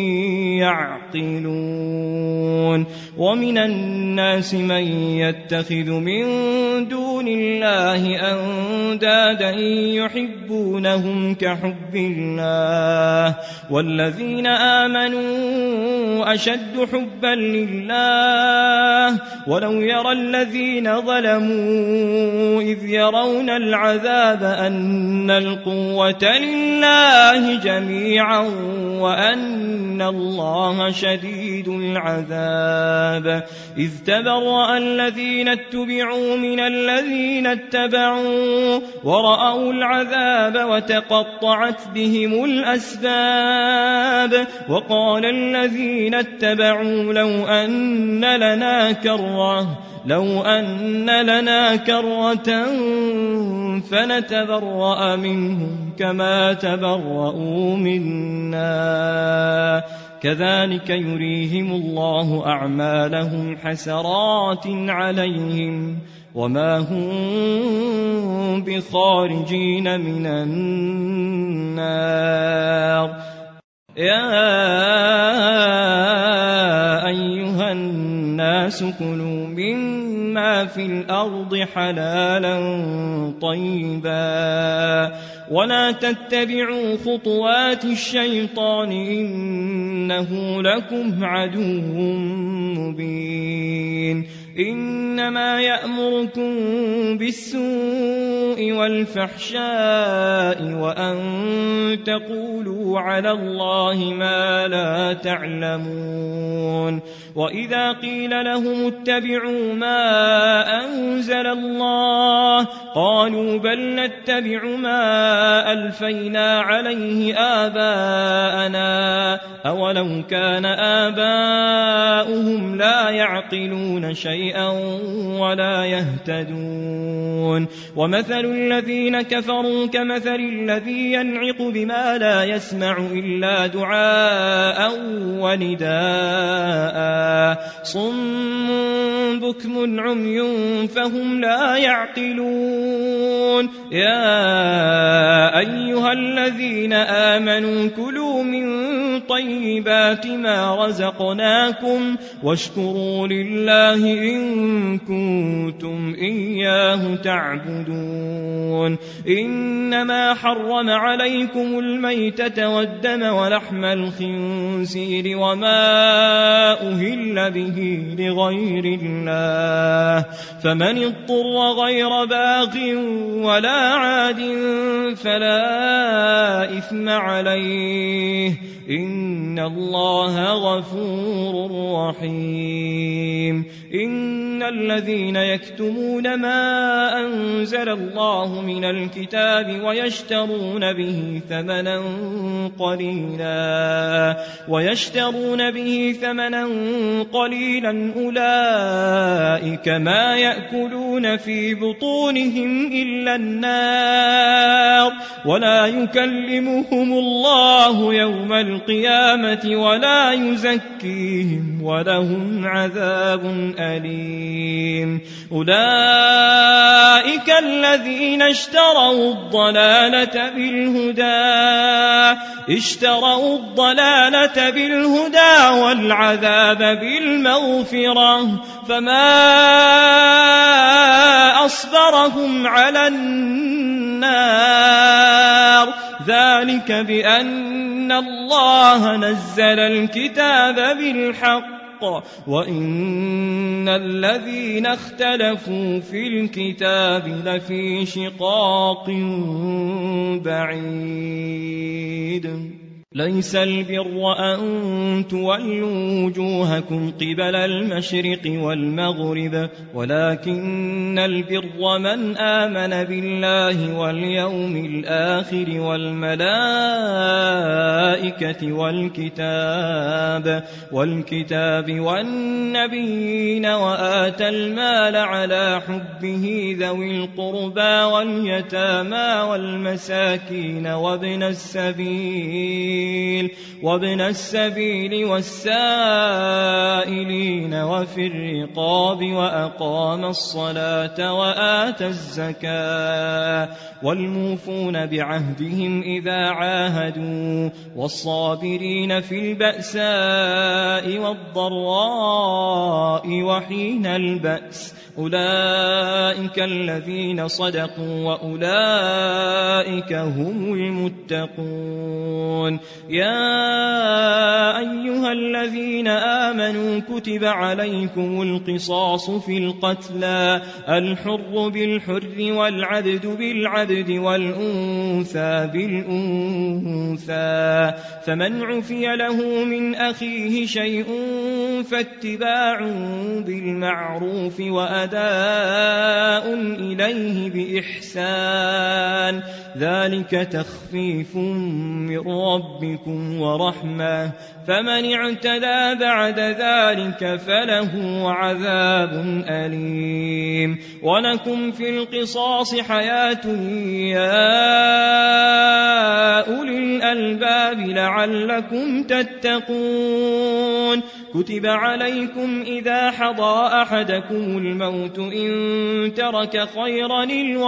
يعقلون ومن الناس من يتخذ من دون الله أندادا يحبونهم كحب الله والذين آمنوا أشد حبا لله ولو يرى الذين ظلموا إذ يرون العذاب أن القوة لله جميعا وأن الله شديد العذاب إذ تبرأ الذين اتبعوا من الذين اتبعوا ورأوا العذاب وتقطعت بهم الأسباب وقال الذين اتبعوا لو أن لنا كرة فنتبرأ منهم كما تبرؤوا منا كذلك يريهم الله أعمالهم حسرات عليهم وما هم بخارجين من النار يا أيها الناس كلوا مما في الأرض حلالا طيبا ولا تتبعوا خطوات الشيطان إنه لكم عدو مبين إنما يأمركم بالسوء والفحشاء وأن تقولوا على الله ما لا تعلمون وإذا قيل لهم اتبعوا ما أنزل الله قالوا بل نتبع ما ألفينا عليه آباءنا أولو كان آباؤهم لا يعقلون شيئا ولا يهتدون ومثل الذين كفروا كمثل الذي ينعق بما لا يسمع إلا دعاء ونداء صم بكم عمي فهم لا يعقلون يا أيها الذين آمنوا كلوا من طيبات ما رزقناكم واشكروا لله إن كنتم إياه تعبدون إنما حرم عليكم الميتة والدم ولحم الخنزير وما أهل به لغير الله فمن اضطر غير باغ ولا عاد فلا إثم عليه إن الله غفور رحيم إن الذين يكتمون ما أنزل الله من الكتاب ويشترون به ثمنا قليلا أولئك ما يأكلون في بطونهم إلا النار ولا يكلمهم الله يوم القيامة ولا يزكيهم ولهم عذاب أليم أولئك الذين اشتروا الضلالة بالهدى والعذاب بالمغفرة فما أصبرهم على النار ذلك بأن الله نزل الكتاب بالحق وإن الذين اختلفوا في الكتاب لفي شقاق بعيد ليس البر أن تولوا وجوهكم قبل المشرق والمغرب ولكن البر من آمن بالله واليوم الآخر والملائكة والكتاب والنبيين وآتى المال على حبه ذوي القربى واليتامى والمساكين وابن السبيل والسائلين وفي الرقاب وأقام الصلاة وآتى الزكاة والموفون بعهدهم إذا عاهدوا والصابرين في البأساء والضراء وحين البأس أولئك الذين صدقوا وأولئك هم المتقون يا أيها الذين آمنوا كتب عليكم القصاص في القتلى الحر بالحر والعبد بالعبد والأنثى بالأنثى فمن عفي له من أخيه شيء فاتباع بالمعروف وأداء إليه بإحسان ذلك تخفيف من ربكم ورحمة فمن اعتدى بعد ذلك فله عذاب أليم ولكم في القصاص حياة يا أولي الألباب لعلكم تتقون كتب عليكم إذا حضر أحدكم الموت إن ترك خيرا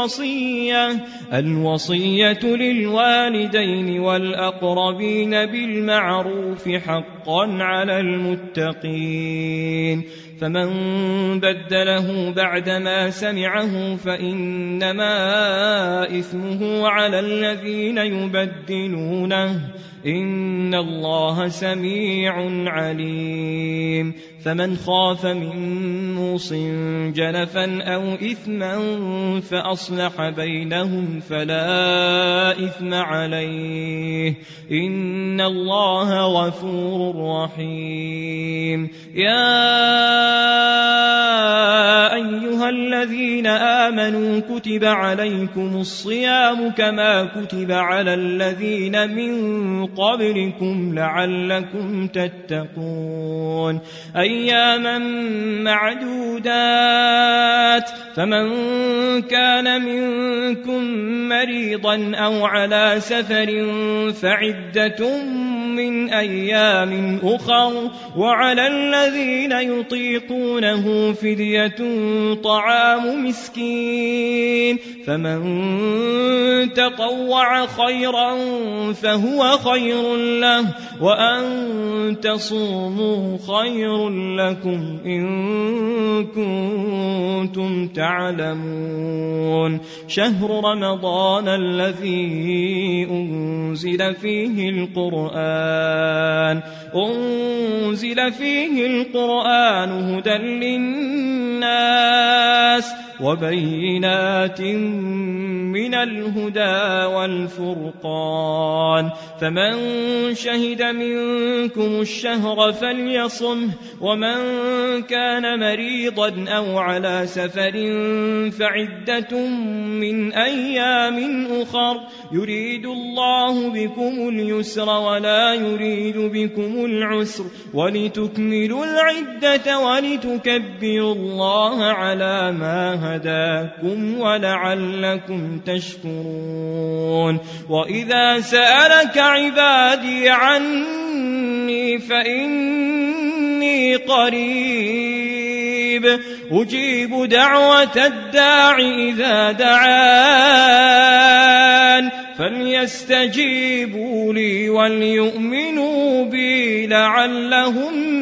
الوصية للوالدين والأقربين بالمعروف حقا على المتقين فمن بدله بعدما سمعه فإنما إثمه على الذين يبدلونه إن الله سميع عليم فمن خاف من موص جنفا أو إثما فأصلح بينهم فلا إثم عليه إن الله غفور رحيم يا أيها الذين آمنوا كتب عليكم الصيام كما كتب على الذين من قبلكم لعلكم تتقون أياما معدودات فمن كان منكم مريضا أو على سفر فعدة من أيام أخر وعلى الذين يطيقونه فدية طعام مسكين فمن تطوع خيرا فهو خير له وأن تصوموا خير لكم إن كنتم تعلمون شهر رمضان الذي أنزل فيه القرآن هدى للناس وبينات من الهدى والفرقان فمن شهد منكم الشهر فليصمه ومن كان مريضا أو على سفر فعدة من أيام أخر يريد الله بكم اليسر ولا يريد بكم العسر ولتكملوا العدة ولتكبروا الله على ما هداكم ولعلكم تشكرون وإذا سألك عبادي عني فإني قريب أجيب دعوة الداع إذا دعان فليستجيبوا لي وليؤمنوا بي لعلهم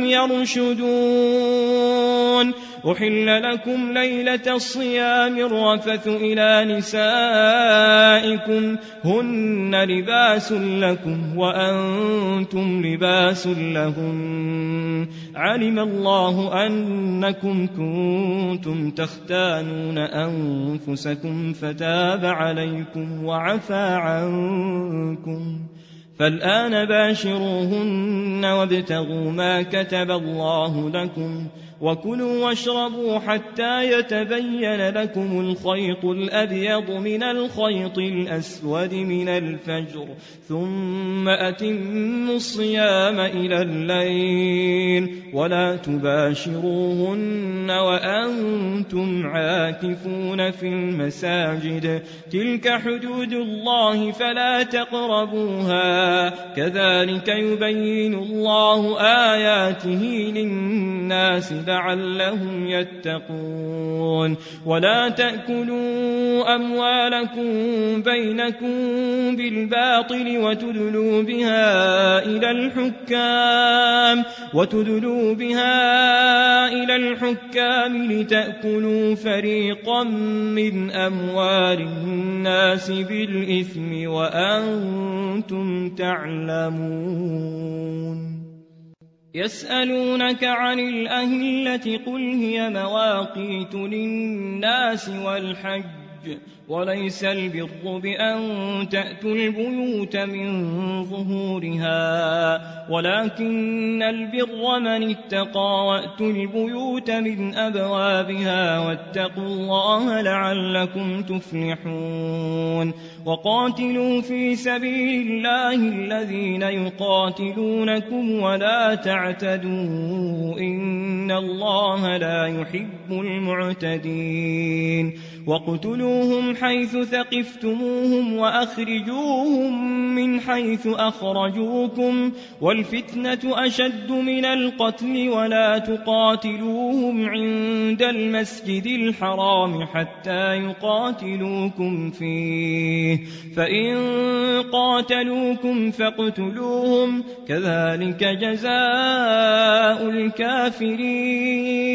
يرشدون أحل لكم ليلة الصيام الرفث إلى نسائكم هن لباس لكم وأنتم لباس لهم علم الله أنكم كنتم تختانون أنفسكم فتاب عليكم وعفى عنكم فالآن باشروهن وابتغوا ما كتب الله لكم وكلوا واشربوا حتى يتبين لكم الخيط الأبيض من الخيط الأسود من الفجر ثم أتموا الصيام إلى الليل ولا تباشروهن وأنتم عاكفون في المساجد تلك حدود الله فلا تقربوها كذلك يبين الله آياته للناس لعلهم يتقون ولا تأكلوا أموالكم بينكم بالباطل وتدلوا بها إلى الحكام لتأكلوا فريقا من أموال الناس بالإثم وأنتم تعلمون يسألونك عن الأهلة قل هي مواقيت للناس والحج وليس البر بأن تأتوا البيوت من ظهورها ولكن البر من اتقى وأتوا البيوت من أبوابها واتقوا الله لعلكم تفلحون وقاتلوا في سبيل الله الذين يقاتلونكم ولا تعتدوا إن الله لا يحب المعتدين واقتلوهم حيث ثقفتموهم وأخرجوهم من حيث أخرجوكم والفتنة أشد من القتل ولا تقاتلوهم عند المسجد الحرام حتى يقاتلوكم فيه فإن قاتلوكم فاقتلوهم كذلك جزاء الكافرين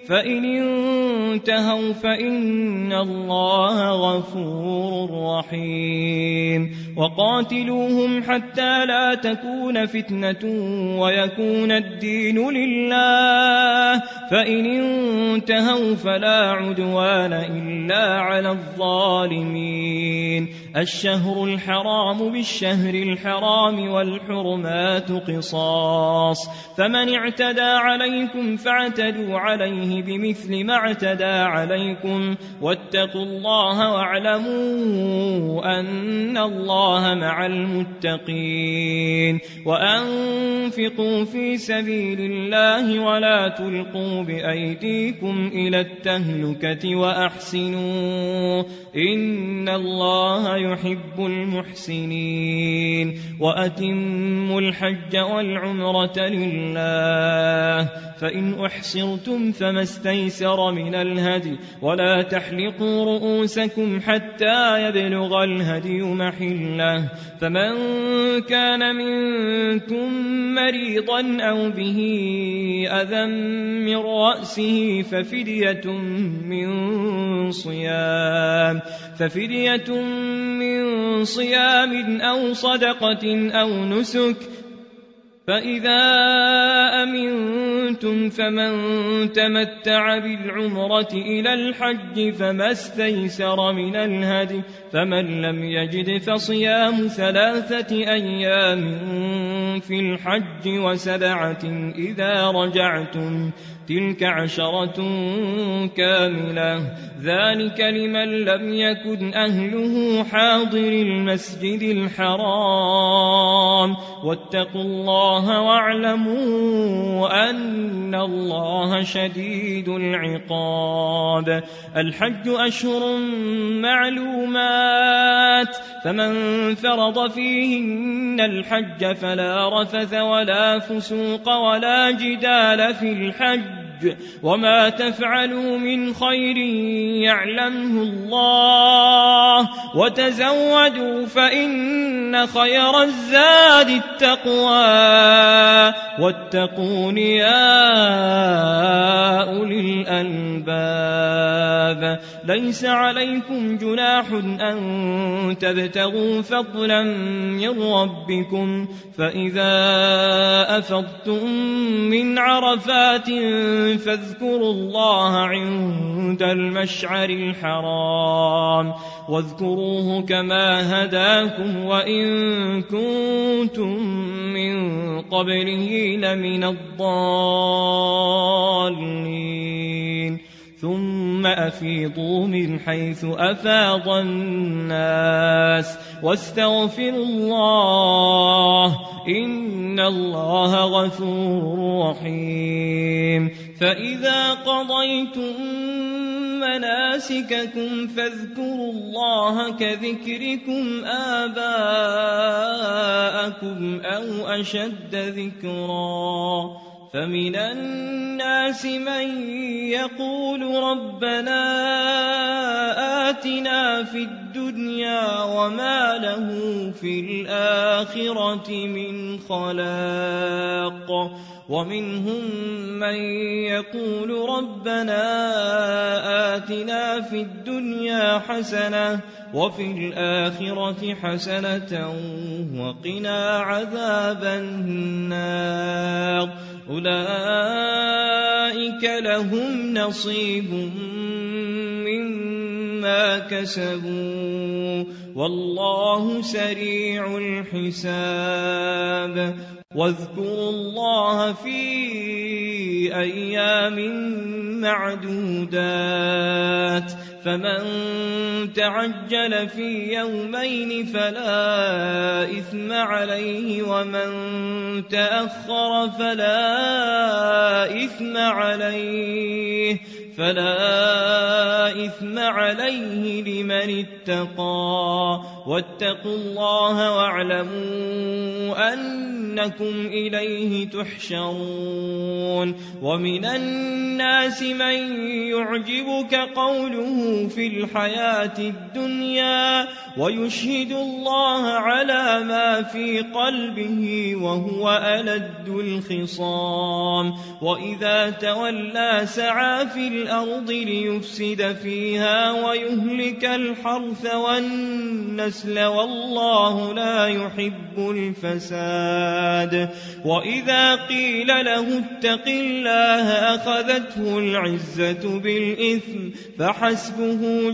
فإن انتهوا فإن الله غفور رحيم وقاتلوهم حتى لا تكون فتنة ويكون الدين لله فإن انتهوا فلا عدوان إلا على الظالمين الشهر الحرام بالشهر الحرام والحرمات قصاص فمن اعتدى عليكم فاعتدوا عليه بمثل ما اعتدى عليكم واتقوا الله واعلموا أن الله مع المتقين وأنفقوا في سبيل الله ولا تلقوا بأيديكم إلى التهلكة وأحسنوا إن الله يحب المحسنين وأتموا الحج والعمرة لله فإن أحصرتم فما استيسر من الهدي ولا تحلقوا رؤوسكم حتى يبلغ الهدي محله فمن كان منكم مريضا أو به أذى من رأسه ففدية من صيام أو صدقة أو نسك فإذا أمنتم فمن تمتع بالعمرة إلى الحج فما استيسر من الهدي فمن لم يجد فصيام 3 أيام في الحج و7 إذا رجعتم تلك 10 كاملة ذلك لمن لم يكن أهله حاضر المسجد الحرام واتقوا الله واعلموا أن الله شديد العقاب الحج أشهر معلومات فمن فرض فيهن الحج فلا رفث ولا فسوق ولا جدال في الحج وما تفعلوا من خير يعلمه الله وتزودوا فإن خير الزاد التقوى واتقون يا أولي الألباب ليس عليكم جناح أن تبتغوا فضلا من ربكم فإذا أفضتم من عرفات فاذكروا الله عند المشعر الحرام واذكروه كما هداكم وإن كنتم من قبله لمن الضالين ثم أفيضوا من حيث أفاض الناس واستغفروا الله إن الله غفور رحيم فإذا قضيتم مناسككم فاذكروا الله كذكركم آباءكم أو أشد ذكرا فمن الناس من يقول ربنا آتنا في الدنيا وما له في الآخرة من خلاق ومنهم من يقول ربنا آتنا في الدنيا حسنة وفي الآخرة حسنة وقنا عذاب النار أولئك لهم نصيب مما كسبوا والله سريع الحساب واذكروا الله في أيام معدودات فمن تعجل في يومين فلا إثم عليه ومن تأخر فلا إثم عليه لمن اتقى واتقوا الله واعلموا أنكم إليه تحشرون ومن الناس من يعجبك قوله في الحياة الدنيا ويشهد الله على ما في قلبه وهو ألد الخصام وإذا تولى سعى في الأرض ليفسد فيها ويهلك الحرث والنسل والله لا يحب الفساد وإذا قيل له اتق الله أخذته العزة بالإثم فحسبه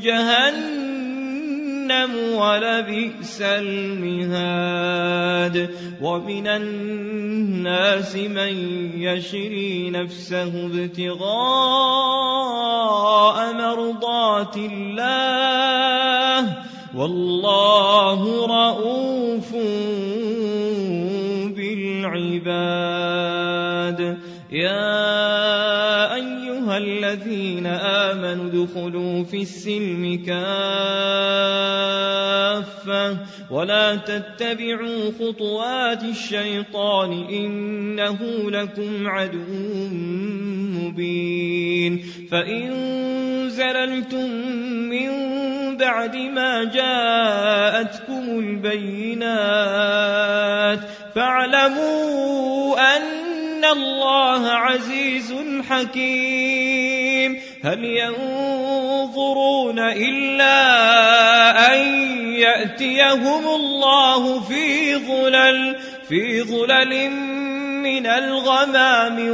جهنم ولبئس المهاد ومن الناس من يشري نفسه ابتغاء مرضات الله والله رؤوف بالعباد يا أيها الذين آمنوا ادخلوا في السلم كافة ولا تتبعوا خطوات الشيطان إنه لكم عدو مبين فإن زللتم من بعد ما جاءتكم البينات فاعلموا أن الله عزيز حكيم هل ينظرون إلا أن يأتيهم الله في ظلل من الغمام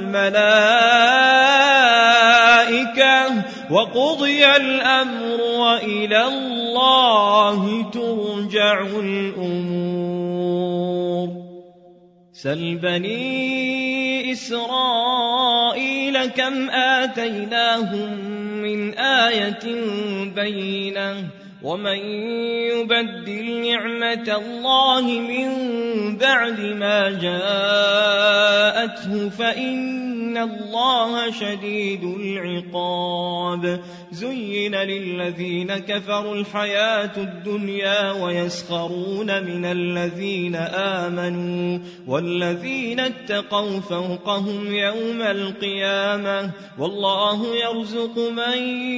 والملائكة وقضي الأمر وإلى الله ترجع الأمور سل بني إسرائيل كم آتيناهم من آية بينة ومن يبدل نعمة الله من بعد ما جاءته فإن الله شديد العقاب زين للذين كفروا الحياة الدنيا ويسخرون من الذين آمنوا والذين اتقوا فوقهم يوم القيامة والله يرزق من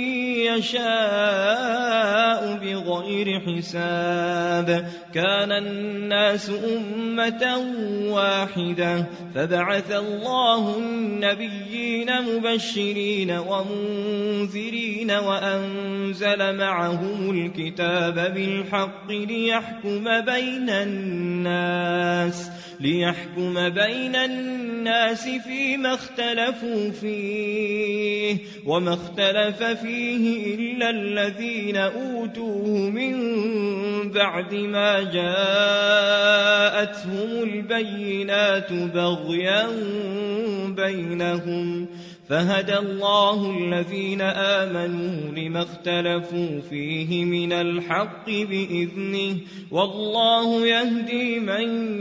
يشاء بغير حساب كان الناس أمة واحدة فبعث الله النبيين مبشرين ومنذرين وأنزل معهم الكتاب بالحق ليحكم بين الناس فيما اختلفوا فيه وما اختلف فيه إلا الذين أوتوه من بعد ما جاءتهم البينات بغيا بينهم فهدى الله الذين آمنوا لما اختلفوا فيه من الحق بإذنه والله يهدي من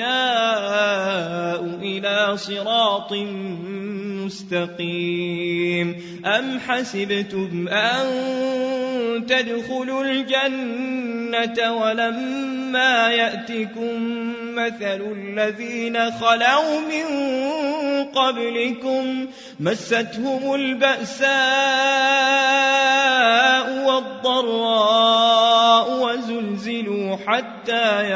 يشاء إلى صراط مستقيم أم حسبتم أن تدخلوا الجنة ولما يأتكم مثل الذين خلوا من قبلكم مستهم البأساء والضراء وزلزلوا حتى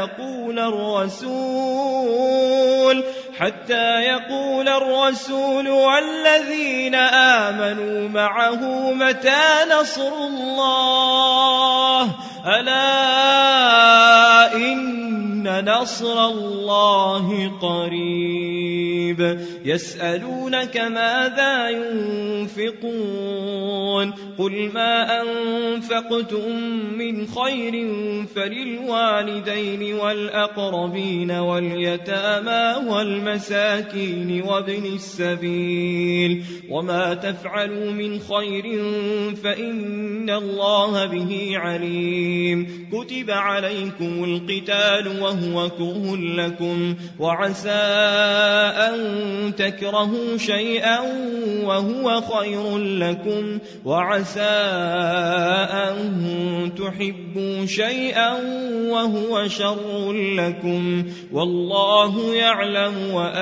يقول الرسول والذين آمنوا معه متى نصر الله ألا إن نصر الله قريب يسألونك ماذا ينفقون قل ما أنفقتم من خير فللوالدين والأقربين واليتامى والمساكين وابن السبيل وما تفعلوا من خير فإن الله به عليم كتب عليكم القتال وهو كره لكم وعسى أن تكرهوا شيئا وهو خير لكم وعسى وعسى أن تحبوا شيئا وهو شر لكم والله يعلم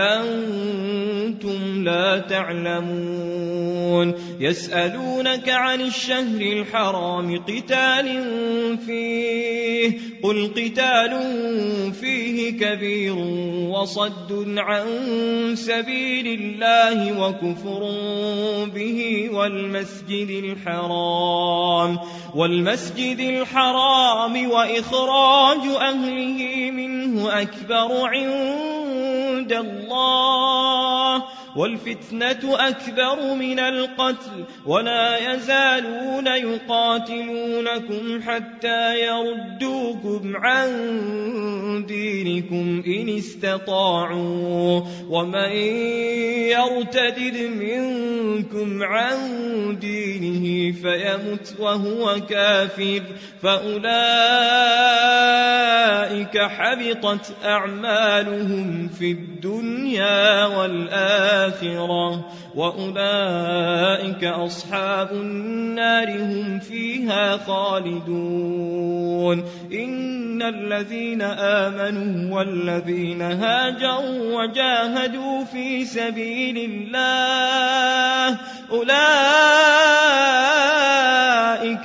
وأنتم لا تعلمون يسألونك عن الشهر الحرام قتال فيه قل قتال فيه كبير وصد عن سبيل الله وكفر به والمسجد الحرام وإخراج أهله منه أكبر عند الله والفتنة أكبر من القتل ولا يزالون يقاتلونكم حتى يردوكم عن دينكم إن استطاعوا ومن يرتد منكم عن دينه فيمت وهو كافر فأولئك حبطت أعمالهم في الدنيا والآخرة وأولئك أصحاب النار هم فيها خالدون إن الذين آمنوا والذين هاجروا وجاهدوا في سبيل الله أولئك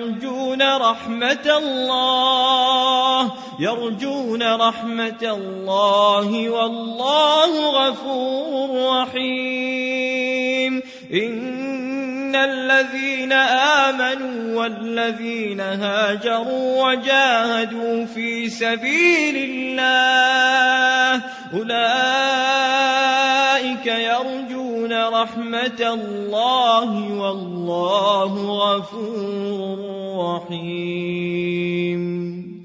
يرجون رحمة الله والله غفور رحيم إن الذين آمنوا والذين هاجروا وجاهدوا في سبيل الله أولئك يرجون رحمة الله والله غفور رحيم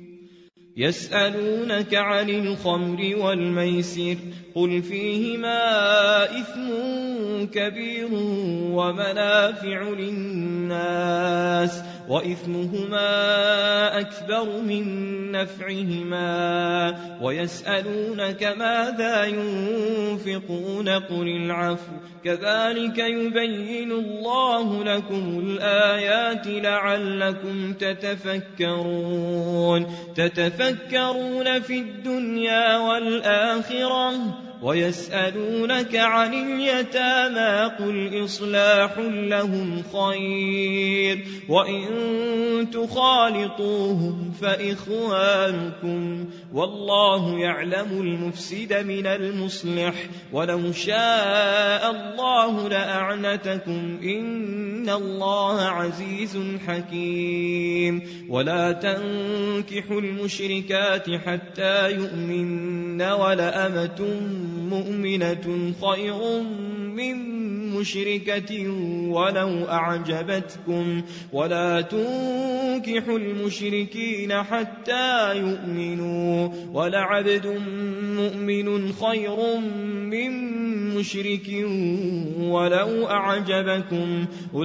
يسألونك عن الخمر والميسر قل فيهما إثم كبير ومنافع للناس وإثمهما أكبر من نفعهما ويسألونك ماذا ينفقون قل العفو كذلك يبين الله لكم الآيات لعلكم تتفكرون في الدنيا والآخرة ويسألونك عن اليتامى قل إصلاح لهم خير وإن تخالطوهم فإخوانكم والله يعلم المفسد من المصلح ولو شاء الله لأعنتكم إن الله عزيز حكيم ولا تنكحوا المشركات حتى يؤمن ولأمة مؤمنة خير من مشركة ولو أعجبتكم ولا تنكحوا المشركين حتى يؤمنوا ولعبد مؤمن خير من مشرك ولو أعجبكم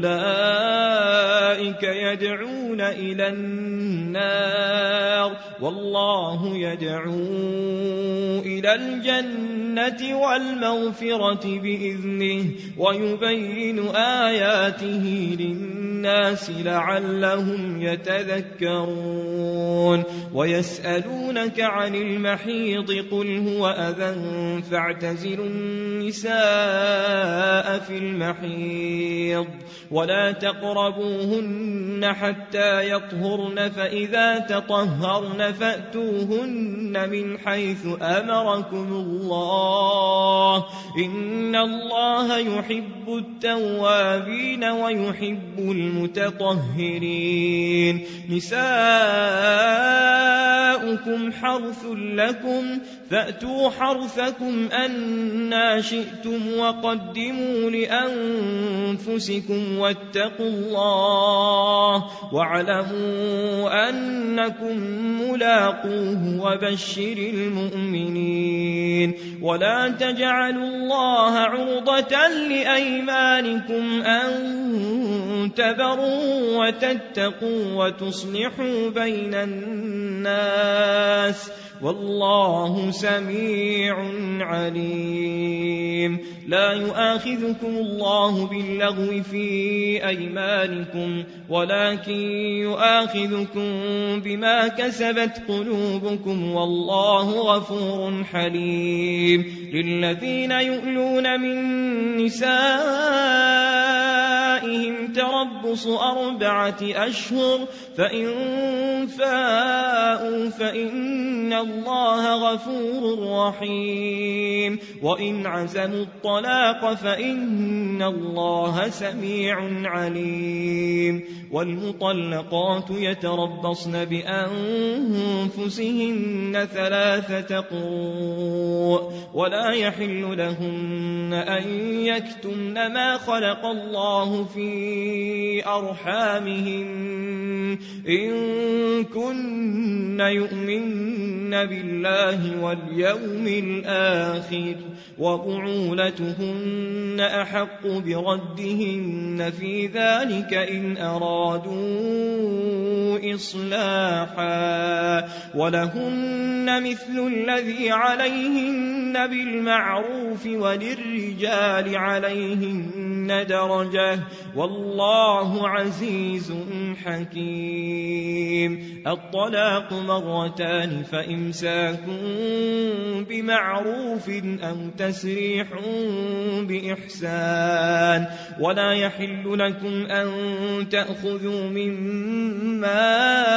أولئك يدعون إلى النار والله يدعو إلى الجنة والمغفرة بإذنه ويبين آياته للناس لعلهم يتذكرون ويسألونك عن المحيض قل هو أذى فاعتزلوا النساء في المحيض ولا تقربوهن حتى يطهرن فإذا تطهرن فأتوهن من حيث أمركم الله إن الله يحب التوابين ويحب المتطهرين نساؤكم حرث لكم فأتوا حرثكم أنى شئتم وقدموا لأنفسكم واتقوا الله واعلموا أنكم ملاقوه وبشر المؤمنين ولا تجعلوا الله عرضة لأيمانكم أن تبروا وتتقوا وتصلحوا بين الناس والله سميع عليم. لا يؤاخذكم الله باللغو في أيمانكم ولكن يؤاخذكم بما كسبت قلوبكم والله غفور حليم. للذين يؤلون من نسائهم تربص 4 أشهر فإن فاءوا فإن الله غفور رحيم. وإن عزموا الطلاق فإن الله سميع عليم. والمطلقات يتربصن بأنفسهن 3 قروء ولا يحل لهن أن يكتمن ما خلق الله في أرحامهن إن كن يؤمن بالله واليوم الآخر وبعولتهن أحق بردهن في ذلك إن أرادوا إصلاحا ولهن مثل الذي عليهن بالمعروف وللرجال عليهن درجة والله عزيز حكيم. الطلاق 2 فإمساك بمعروف أو تسريح بإحسان. ولا يحل لكم أن تأخذوا مما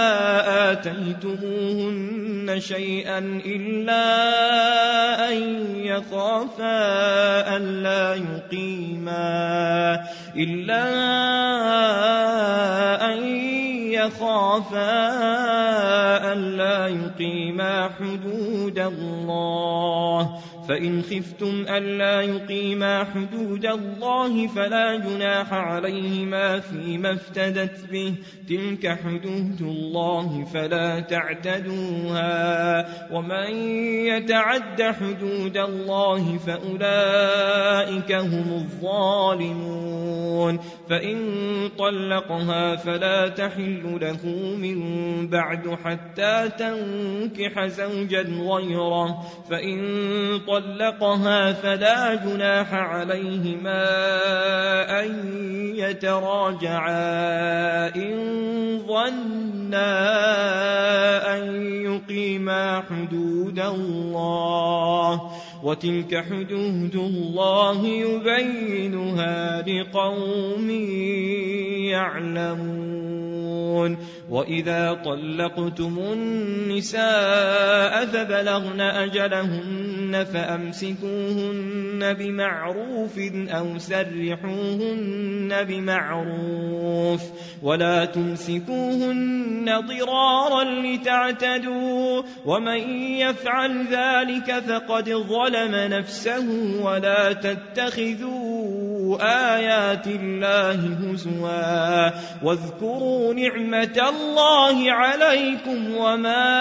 آتيتموهن شيئا إلا أن يخافا ألا يقيما حدود الله فإن خفتم ألا يقيما حدود الله فلا جناح عليهما فيما افتدت به تلك حدود الله فلا تعتدوها ومن يتعد حدود الله فأولئك هم الظالمون. فإن طلقها فلا تحل له من بعد حتى تنكح زوجا غيره فإن طلقها فلا جناح عليهما أن يتراجعا إن ظنا أن يقيما حدود الله وتلك حدود الله يبينها لقوم يعلمون. وإذا طلقتم النساء فبلغن أجلهن فأمسكوهن بمعروف أو سرحوهن بمعروف ولا تمسكوهن ضرارا لتعتدوا ومن يفعل ذلك فقد ظلم نفسه. ولا تتخذوا آيات الله هزوا واذكروا نعمة الله عليكم وما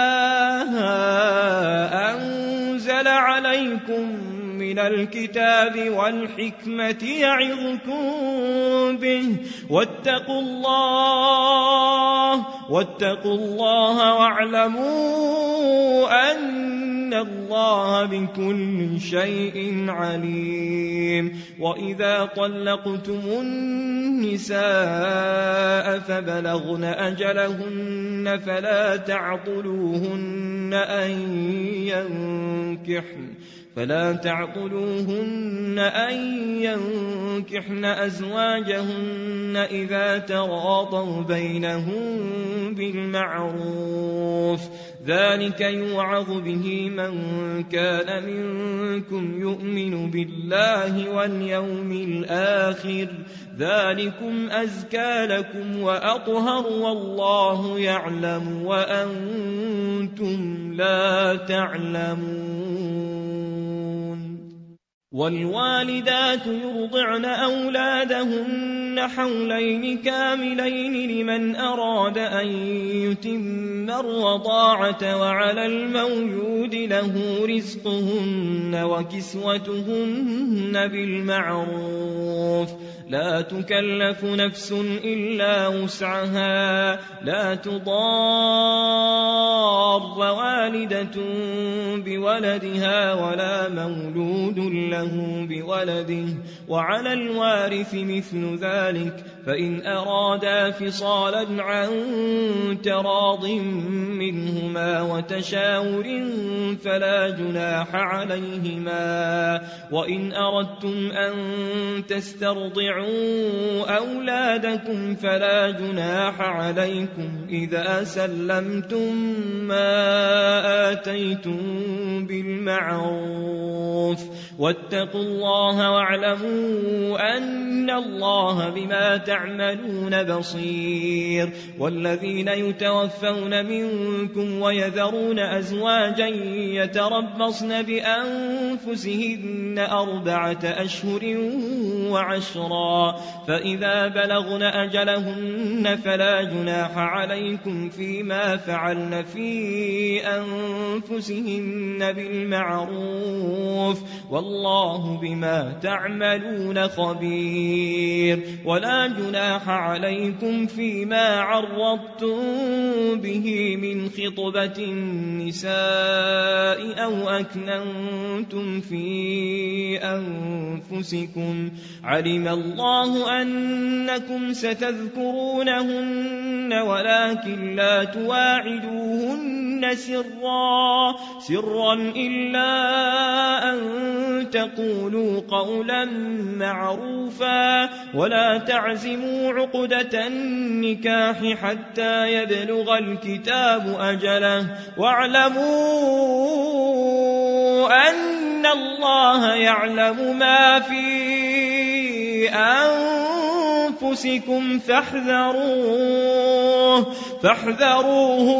أنزل عليكم من الكتاب والحكمة يعظكم به واتقوا الله واعلموا أن الله بكل شيء عليم. وإذا طلقتم النساء فبلغن أجلهن فلا تعضلوهن أن ينكحن أزواجهن إذا تراضوا بينهم بالمعروف ذلك يوعظ به من كان منكم يؤمن بالله واليوم الآخر ذلكم أزكى لكم وأطهر والله يعلم وأنتم لا تعلمون. والوالدات يرضعن أولادهن حولين كاملين لمن أراد أن يتم الرضاعة وعلى المولود له رزقهن وكسوتهن بالمعروف لا تكلف نفس إلا وسعها لا تضار والدة بولدها ولا مولود له بولده وعلى الوارث مثل ذلك فإن أرادا فصالا عن تراض منهما وتشاور فلا جناح عليهما وإن أردتم أن تسترضعوا أولادكم فلا جناح عليكم إذا سلمتم ما آتيتم بالمعروف واتقوا الله واعلموا أن الله بما تعملون بصير والذين يتوفون منكم ويذرون أزواجا يتربصن بأنفسهن 4 أشهر وعشرا فإذا بلغن أجلهن فلا جناح عليكم فيما فعلن في أنفسهن بالمعروف والله بما تعملون خبير ولا جناح عليكم فيما عرضتم به من خطبة النساء أو أكننتم في أنفسكم علم الله أنكم ستذكرونهن ولكن لا تواعدوهن سرا إلا أن تقولوا قولا معروفا ولا تعزموا عقدة النكاح حتى يبلغ الكتاب أجله واعلموا أن الله يعلم ما في أنفسكم فاحذروه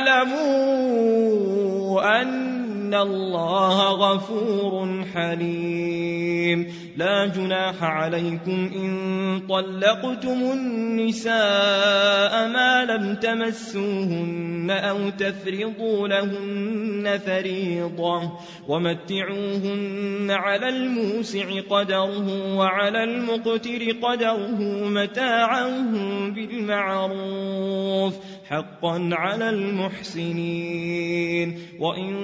واعلموا أن الله غفور حليم لا جناح عليكم إن طلقتم النساء ما لم تمسوهن أو تفرضوا لهن فريضة ومتعوهن على الموسع قدره وعلى المقتر قدره متاعا بالمعروف حقا على المحسنين وإن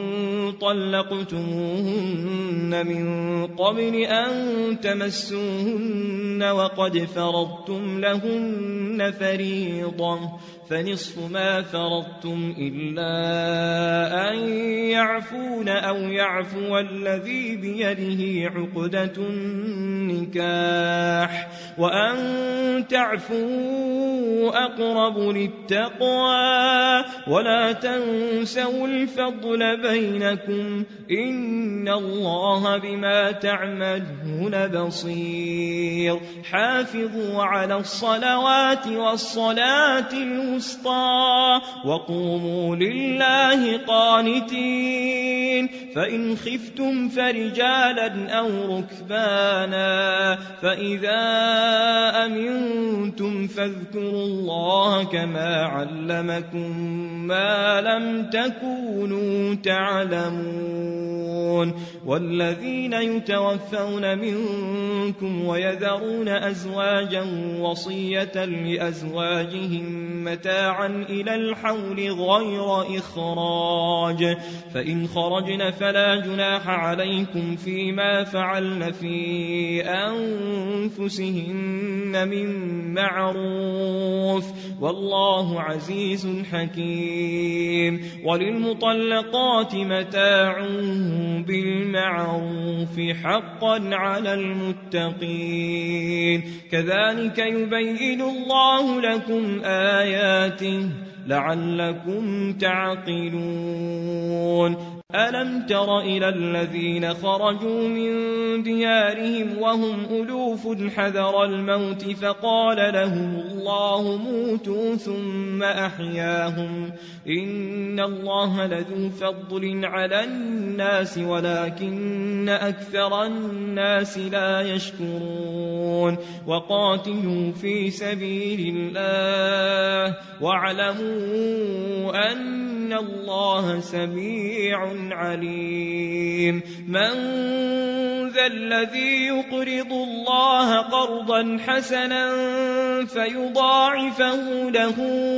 طلقتموهن من قبل أن تمسوهن وقد فرضتم لهن فريضة فنصف ما فرضتم إلا أن يعفون أو يعفو الذي بيده عقدة النكاح وأن تعفوا أقرب للتقوى ولا تنسوا الفضل بينكم إن الله بما تعملون بصير حافظوا على الصلوات والصلاة الوسطى وقوموا لله قانتين فإن خفتم فرجالا أو ركبانا فإذا أمنتم فاذكروا الله كما علمكم ما لم تكونوا تعلمون والذين يتوفون منكم ويذرون أزواجا وصية لأزواجهم متاعا إلى الحول غير إخراج فإن خرجن فلا جناح عليكم فيما فعلن في أنفسهن من معروف والله عزيز حكيم وللمطلقات متاع بالمعروف حقا على المتقين كذلك يبين الله لكم آياته لعلكم تعقلون ألم تر إلى الذين خرجوا من ديارهم وهم ألوف حذر الموت فقال لهم الله موتوا ثم أحياهم إن الله لذو فضل على الناس ولكن أكثر الناس لا يشكرون وقاتلوا في سبيل الله واعلموا أن الله سميع عليم من ذا الذي يقرض الله قرضا حسنا فيضاعفه له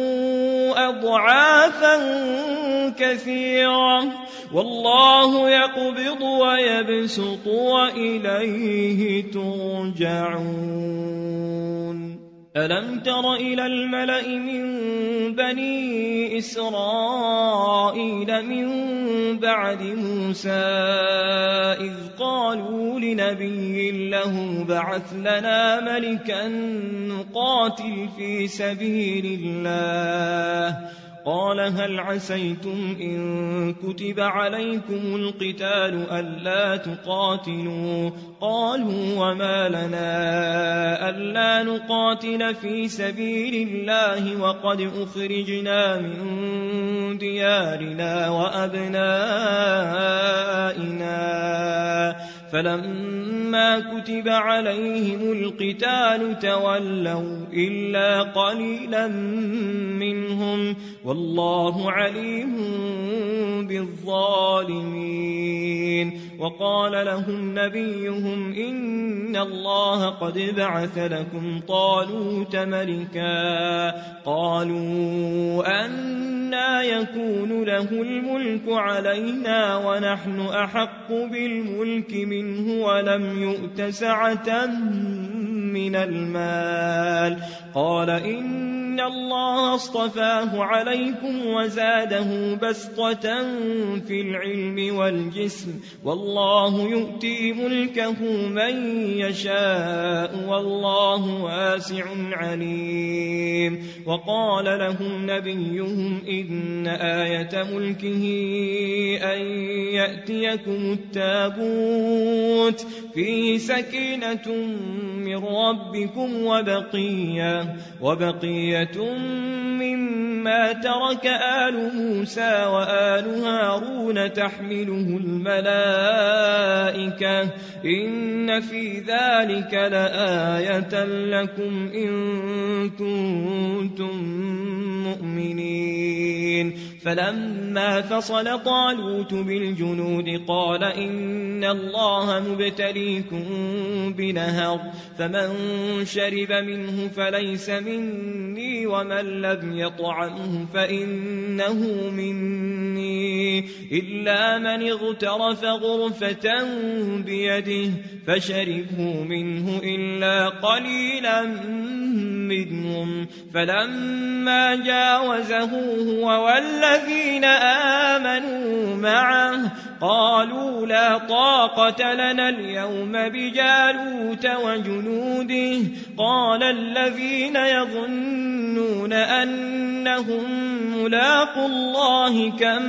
أضعافا كثيرة والله يقبض ويبسط وإليه ترجعون ألم تر إلى الملأ من بني إسرائيل من بعد موسى إذ قالوا لنبي له بعث لنا ملكا نقاتل في سبيل الله قال هل عسيتم إن كتب عليكم القتال ألا تقاتلوا قالوا وما لنا ألا نقاتل في سبيل الله وقد أخرجنا من ديارنا وأبنائنا فلما كتب عليهم القتال تولوا إلا قليلا منهم والله عليم بالظالمين وقال لهم نبيهم إن الله قد بعث لكم طالوت ملكا قالوا أنى يكون له الملك علينا ونحن أحق بالملك منه ولم يؤت سعة من المال قال إن الله اصطفاه عليكم وزاده بسطة في العلم والجسم والله يؤتي ملكه من يشاء والله واسع عليم وقال لهم نبيهم إن آية ملكه أن يأتيكم التابوت فيه سكينة من ربكم وبقية مما ترك آل موسى وآل هارون تحمله الملائكة إن في ذلك لآية لكم إن كنتم مؤمنين فلما فصل طالوت بالجنود قال إن الله مبتليكم بنهر فمن شرب منه فليس مني ومن لم يطعمه فإنه مني إلا من اغترف غرفة بيده فشربوا منه إلا قليلا منهم فلما جاوزه هو والذين آمنوا معه قالوا لا طاقة لنا اليوم بجالوت وجنوده قال الذين يظنون أنهم ملاقو الله كم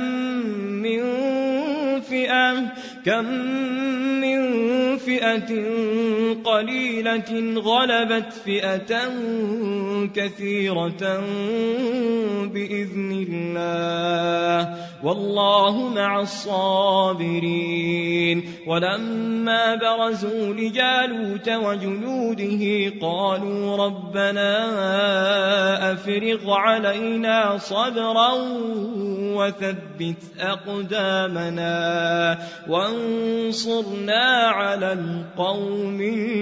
من فئة قليلة غلبت فئة كثيرة بإذن الله والله مع الصابرين ولما برزوا لجالوت وجنوده قالوا ربنا أفرغ علينا صبرا وثبت أقدامنا وانصرنا على القوم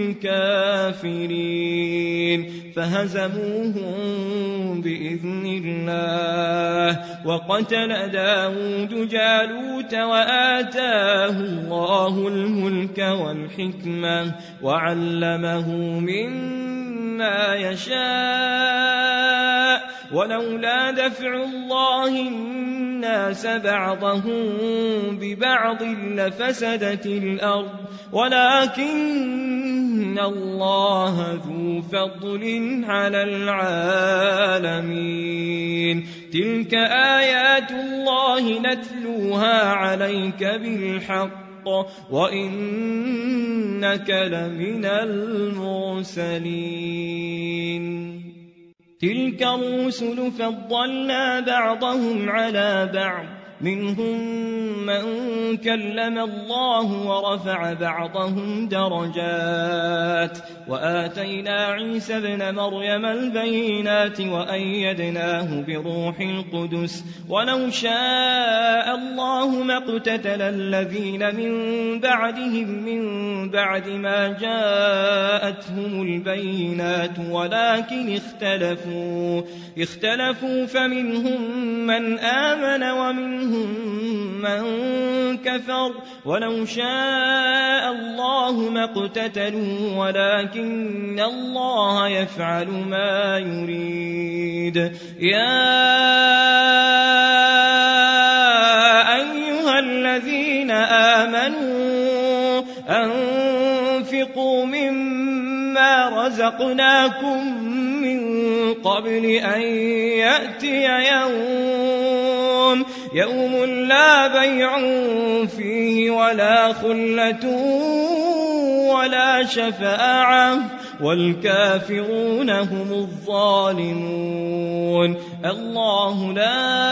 الكافرين فهزموهم بإذن الله وقتل داود جالوت وآتاه الله الملك والحكمة وعلمه مما يشاء ولولا دفع الله الناس بعضهم ببعض لفسدت الأرض ولكن الله ذو فضل على العالمين تلك آيات الله نتلوها عليك بالحق وإنك لمن المرسلين تلك الرسل فضلنا بعضهم على بعض منهم من كلم الله ورفع بعضهم درجات وآتينا عيسى ابن مريم البينات وأيدناه بروح القدس ولو شاء الله ما اقتتل الذين من بعدهم من بعد ما جاءتهم البينات ولكن اختلفوا فمنهم من آمن ومنهم من كفر ولو شاء الله ما اقتتلوا ولكن الله يفعل ما يريد يا أيها الذين آمنوا أنفقوا مما رزقناكم من قبل أن يأتي يوم لا بيع فيه ولا خلة ولا شفاعة والكافرون هم الظالمون الله لا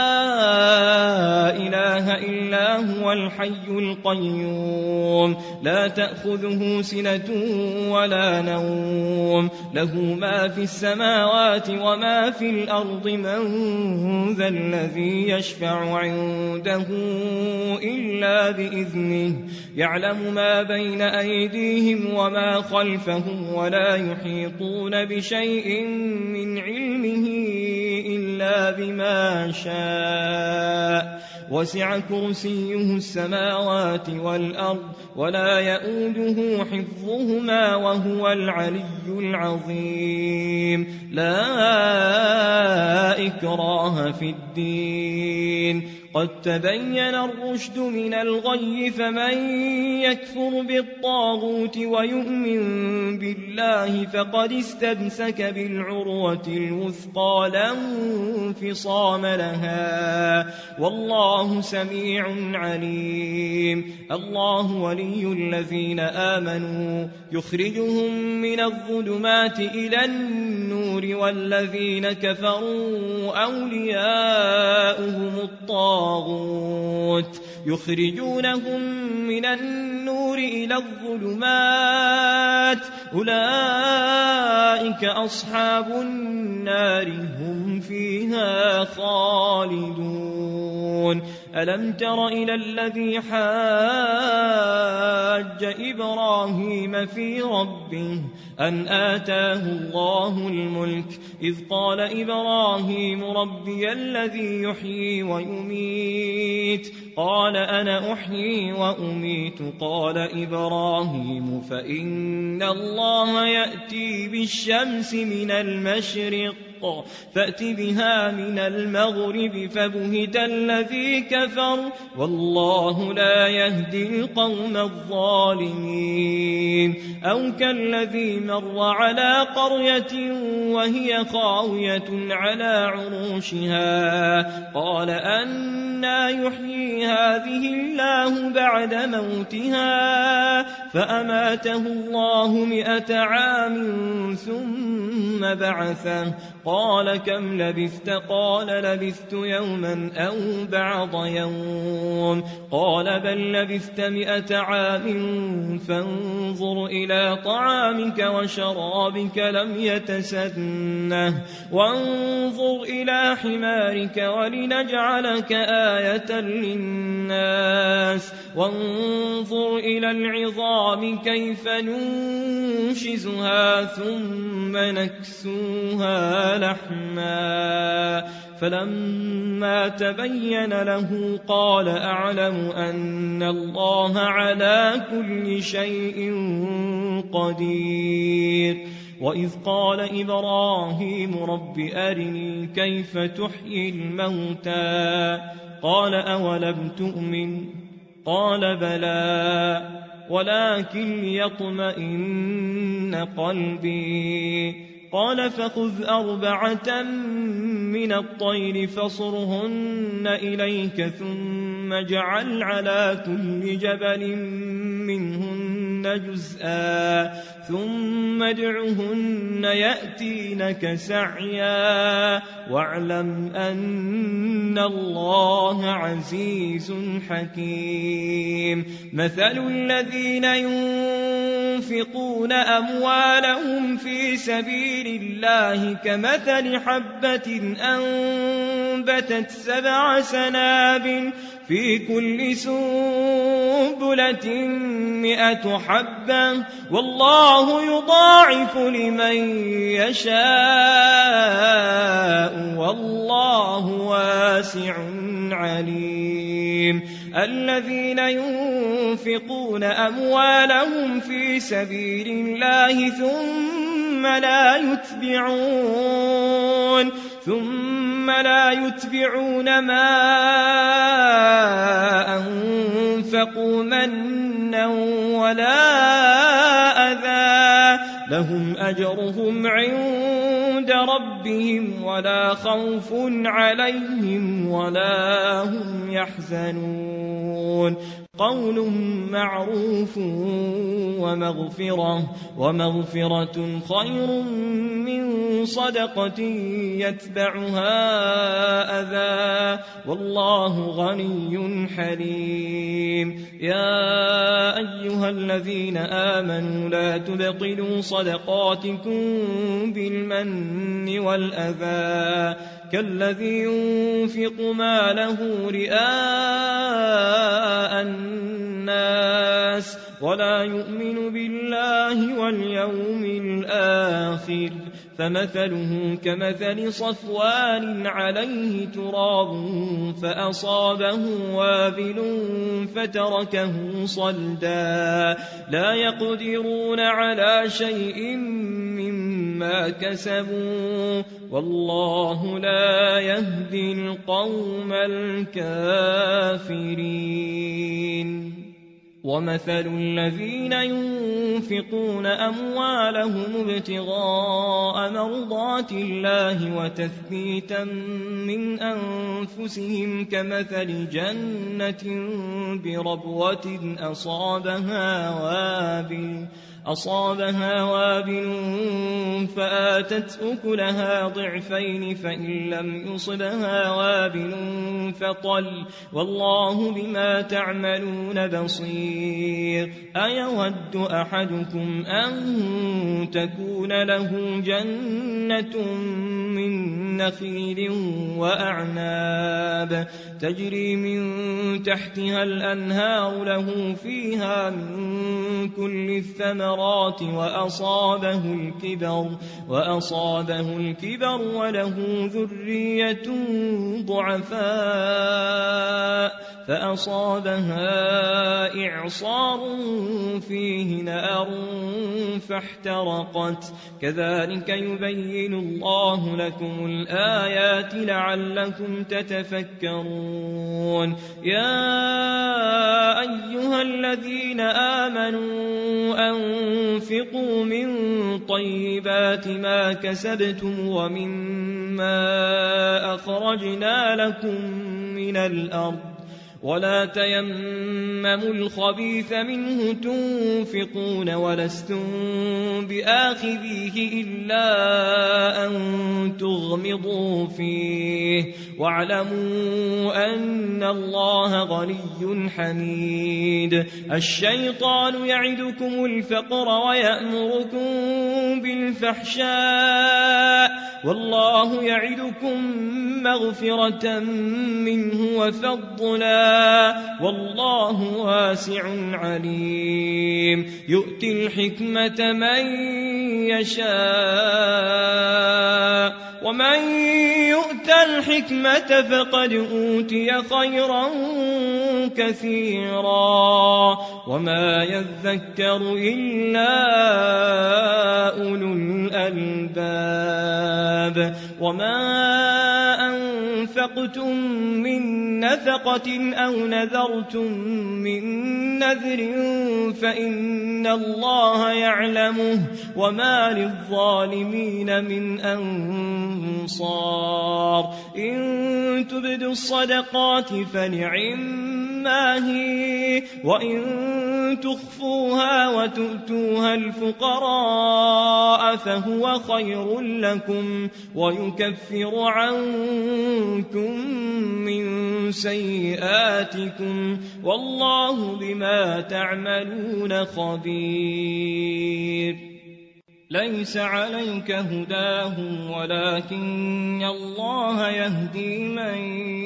إله إلا هو الحي القيوم لا تأخذه سنة ولا نوم له ما في السماوات وما في الأرض من ذا الذي يشفع عنده إلا بإذنه يعلم ما بين أيديهم وما خلفهم ولا يحيطون بشيء من علمه إلا بما شاء وسع كرسيه السماوات والأرض ولا يؤوده حفظهما وهو العلي العظيم لا إكراه في الدين قد تبين الرشد من الغي فمن يكفر بالطاغوت ويؤمن بالله فقد استمسك بالعروة الوثقى لا انفصام لها والله سميع عليم الله ولي الذين آمنوا يخرجهم من الظلمات إلى النور والذين كفروا أولياؤهم الطاغوت يخرجونهم من النور إلى الظلمات أولئك أصحاب النار هم فيها خالدون ألم تر إلى الذي حاج إبراهيم في ربه أن آتاه الله الملك إذ قال إبراهيم ربي الذي يحيي ويميت قال أنا أحيي وأميت قال إبراهيم فإن الله يأتي بالشمس من المشرق فأت بها من المغرب فبهت الذي كفر والله لا يهدي القوم الظالمين أو كالذي مر على قرية وهي خاوية على عروشها قال أنى يحيي هذه الله بعد موتها فأماته الله 100 عام ثم بعثه قال كم لبثت قال لبثت يوما أو بعض يوم قال بل لبثت 100 عام فانظر إلى طعامك وشرابك لم يتسنه وانظر إلى حمارك ولنجعلك آية للناس وانظر إلى العظام كيف ننشزها ثم نكسوها لحما فلما تبين له قال أعلم أن الله على كل شيء قدير وإذ قال إبراهيم رب أرني كيف تحيي الموتى قال أولم تؤمن قال بلى ولكن ليطمئن قلبي قال فخذ 4 من الطير فصرهن إليك ثم اجعل على كل جبل منهن جزءا ثم ادعهن يأتينك سعيا واعلم أن الله عزيز حكيم مثل الذين ينفقون أموالهم في سبيل الله كمثل حبة أنبتت 7 سنابل في كل سنبلة 100 حبة والله يضاعف لمن يشاء والله واسع عليم الذين ينفقون أموالهم في سبيل الله ثم لا يتبعون ما أنفقوا منا ولا أذى لهم أجرهم عند ربهم ولا خوف عليهم ولا هم يحزنون قول معروف ومغفرة خير من صدقة يتبعها أذى والله غني حليم يا أيها الذين آمنوا لا تبطلوا صدقاتكم بالمن والأذى كالذي ينفق ماله رئاء الناس ولا يؤمن بالله واليوم الآخر فمثله كمثل صفوان عليه تراب فأصابه وابل فتركه صلدا لا يقدرون على شيء مما كسبوا والله لا يهدي القوم الكافرين ومثل الذين ينفقون أموالهم ابتغاء مرضات الله وتثبيتا من أنفسهم كمثل جنة بربوة أصابها وابل فآتت أكلها ضعفين فإن لم يصبها وابل فطل والله بما تعملون بصير أيود أحدكم أن تكون له جنة من نخيل وأعناب تجري من تحتها الأنهار له فيها من كل الثمرات وأصابه الكبر وله ذرية ضعفاء فأصابها إعصار فيه نار فاحترقت كذلك يبين الله لكم الآيات لعلكم تتفكرون يا أيها الذين آمنوا أنفقوا من طيبات ما كسبتم ومما أخرجنا لكم من الأرض ولا تيمموا الخبيث منه تنفقون ولستم بآخذيه إلا أن تغمضوا فيه واعلموا أن الله غني حميد الشيطان يعدكم الفقر ويأمركم بالفحشاء والله يعدكم مغفرة منه وفضلا والله واسع عليم يؤتي الحكمة من يشاء ومن يؤت الحكمة فقد أوتي خيرا كثيرا وما يذكر إلا أولو الألباب وما أنفقتم من نفقة أو نذرتم من نذر فإن الله يعلمه وما للظالمين من أنصار إن تبدوا الصدقات فنعما هي وإن تخفوها وتؤتوها الفقراء فهو خير لكم ويكفر عنكم من سيئاتكم والله بما تعملون خبير ليس عليك هداهم ولكن الله يهدي من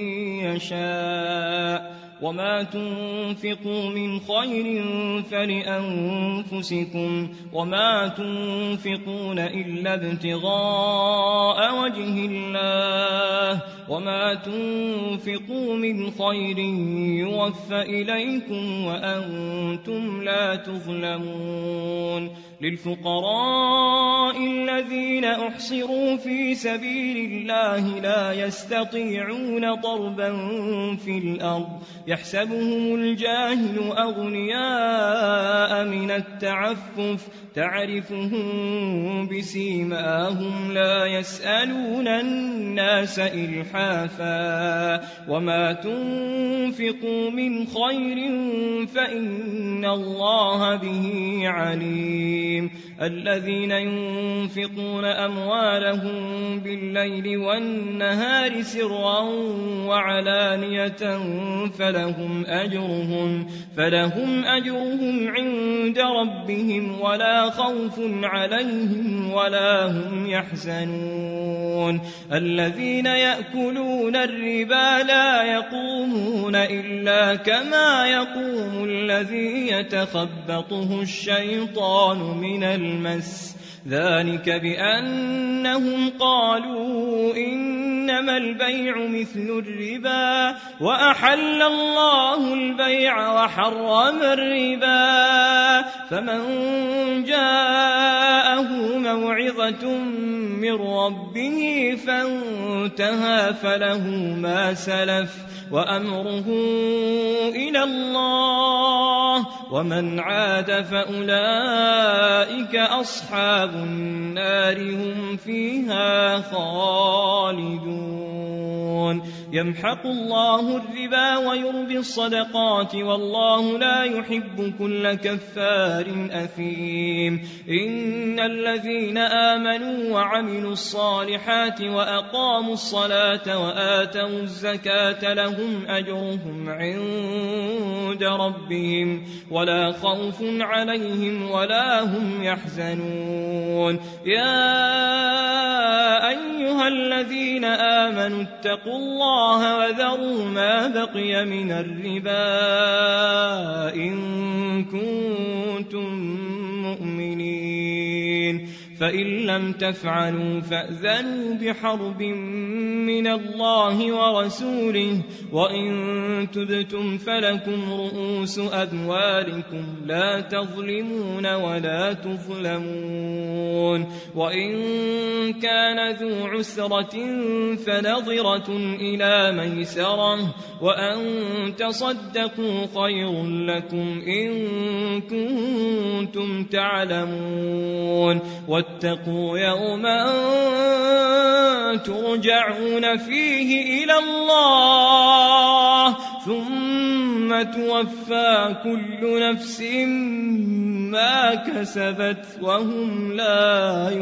يشاء وما تنفقوا من خير فلأنفسكم وما تنفقون إلا ابتغاء وجه الله وما تنفقوا من خير يوفى إليكم وأنتم لا تظلمون للفقراء الذين أحصروا في سبيل الله لا يستطيعون ضربا في الأرض يحسبهم الجاهل أغنياء من التعفف تعرفهم بسيماهم لا يسألون الناس إلحافا وما تنفقوا من خير فإن الله به عليم الذين ينفقون أموالهم بالليل والنهار سرا وعلانية فلهم أجرهم عند ربهم ولا خوف عليهم ولا هم يحزنون الذين يأكلون الربا لا يقومون إلا كما يقوم الذي يتخبطه الشيطان من المس ذلك بأنهم قالوا إنما البيع مثل الربا وأحل الله البيع وحرم الربا فمن جاءه موعظة من ربه فانتهى فله ما سلف وأمره إلى الله ومن عاد فأولئك أصحاب النار هم فيها خالدون يمحق الله الربا ويربي الصدقات والله لا يحب كل كفار أثيم إن الذين آمنوا وعملوا الصالحات وأقاموا الصلاة وآتوا الزكاة لهم أجرهم عند ربهم ولا خوف عليهم ولا هم يحزنون يا أيها الذين آمنوا اتقوا الله وذروا ما بقي من الربا إن كنتم مؤمنين فإن لم تفعلوا فأذنوا بحرب من الله ورسوله وإن تبتم فلكم رؤوس أموالكم لا تظلمون ولا تظلمون وإن كان ذو عسرة فنظرة إلى ميسرة وأن تصدقوا خير لكم إن كنتم تعلمون واتقوا يوما ترجعون فيه إلى الله ثم توفى كل نفس ما كسبت وهم لا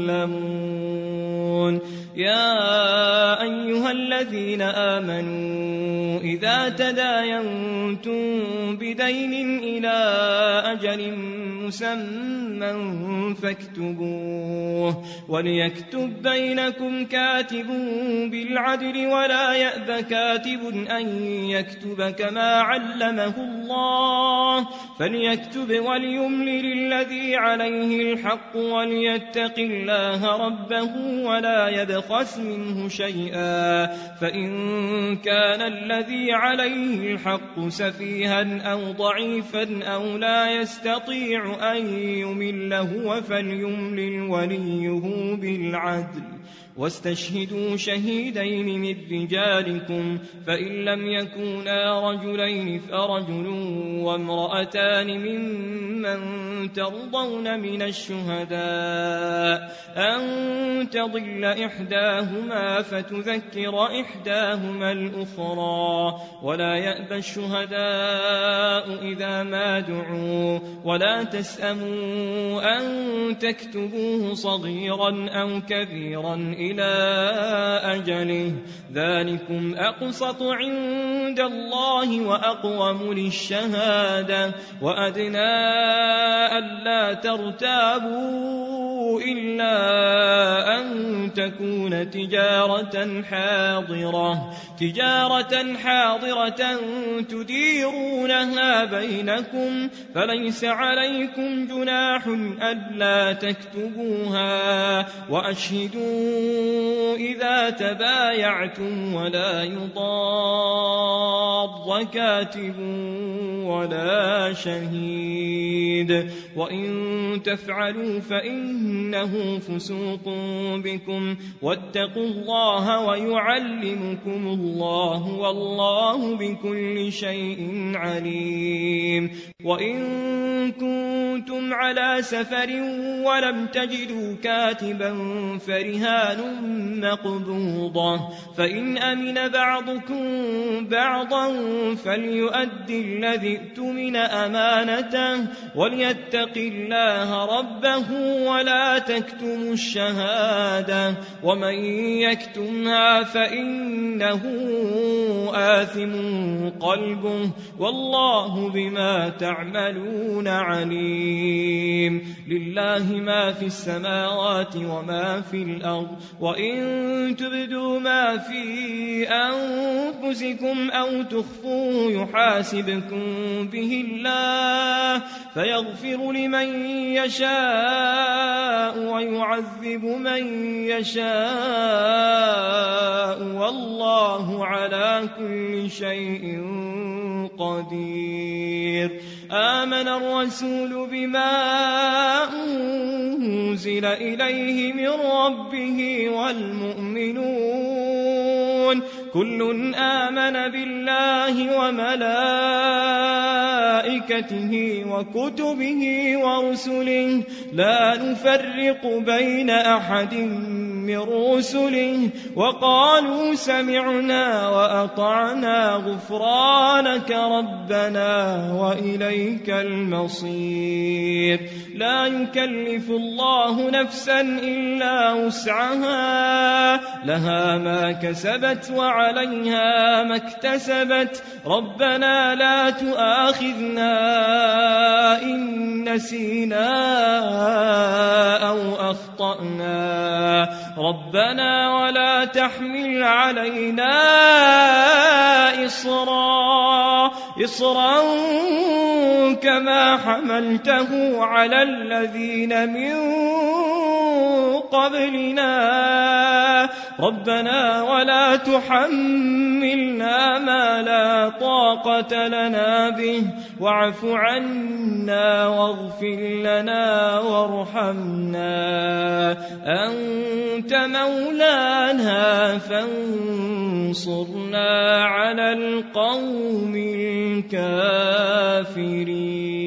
يظلمون يا أيها الذين آمنوا إذا تداينتم بدين إلى أجل مسمى فاكتبوه وليكتب بينكم كاتب بالعدل ولا يأب كاتب أن يكتب كما علمه الله فليكتب وليملل الذي عليه الحق وليتق الله ربه ولا يبخس منه شيئا فإن كان الذي عليه الحق سفيها أو ضعيفا أو لا يستطيع أن يمل هو فليملل وليه بالعدل واستشهدوا شهيدين من رجالكم فإن لم يكونا رجلين فرجل وامرأتان ممن ترضون من الشهداء أن تضل إحداهما فتذكر إحداهما الأخرى ولا يأبى الشهداء إذا ما دعوا ولا تسأموا أن تكتبوه صغيرا أو كبيرا إلى أجله ذلكم أقسط عند الله وأقوم للشهادة وأدنى ألا ترتابوا إلا أن تكون تجارة حاضرة تديرونها بينكم فليس عليكم جناح ألا تكتبوها وأشهدوا إذا تبايعتم ولا يضار كاتب ولا شهيد وإن تفعلوا فإنه فسوق بكم واتقوا الله ويعلمكم الله والله بكل شيء عليم وإن كنتم على سفر ولم تجدوا كاتبا فرهان مقبوضة فإن أمن بعضكم بعضا فليؤدي الذي اؤتمن أمانته وليتق الله ربه ولا تكتموا الشهادة ومن يكتمها فإنه آثم قلبه والله بما تعملون عليم لله ما في السماوات وما في الأرض وإن تبدوا ما في أنفسكم أو تخفوه يحاسبكم به الله فيغفر لمن يشاء ويعذب من يشاء والله على كل شيء قدير آمن الرسول بما أنزل إليه من ربه والمؤمنون كل آمن بالله وملائكته وكتبه ورسله لا نفرق بين أحد من رسله وقالوا سمعنا وأطعنا غفرانك ربنا وإليك المصير لا يكلف الله نفسا إلا وسعها لها ما كسبت وعليها ما اكتسبت ربنا لا تؤاخذنا إن نسينا أو أخطأنا ربنا ولا تحمل علينا إصرا كما حملته على الذين من قبلنا ربنا ولا تحملنا ما لا طاقة لنا به واعف عنا واغفر لنا وارحمنا أنت مولانا فانصرنا على القوم الكافرين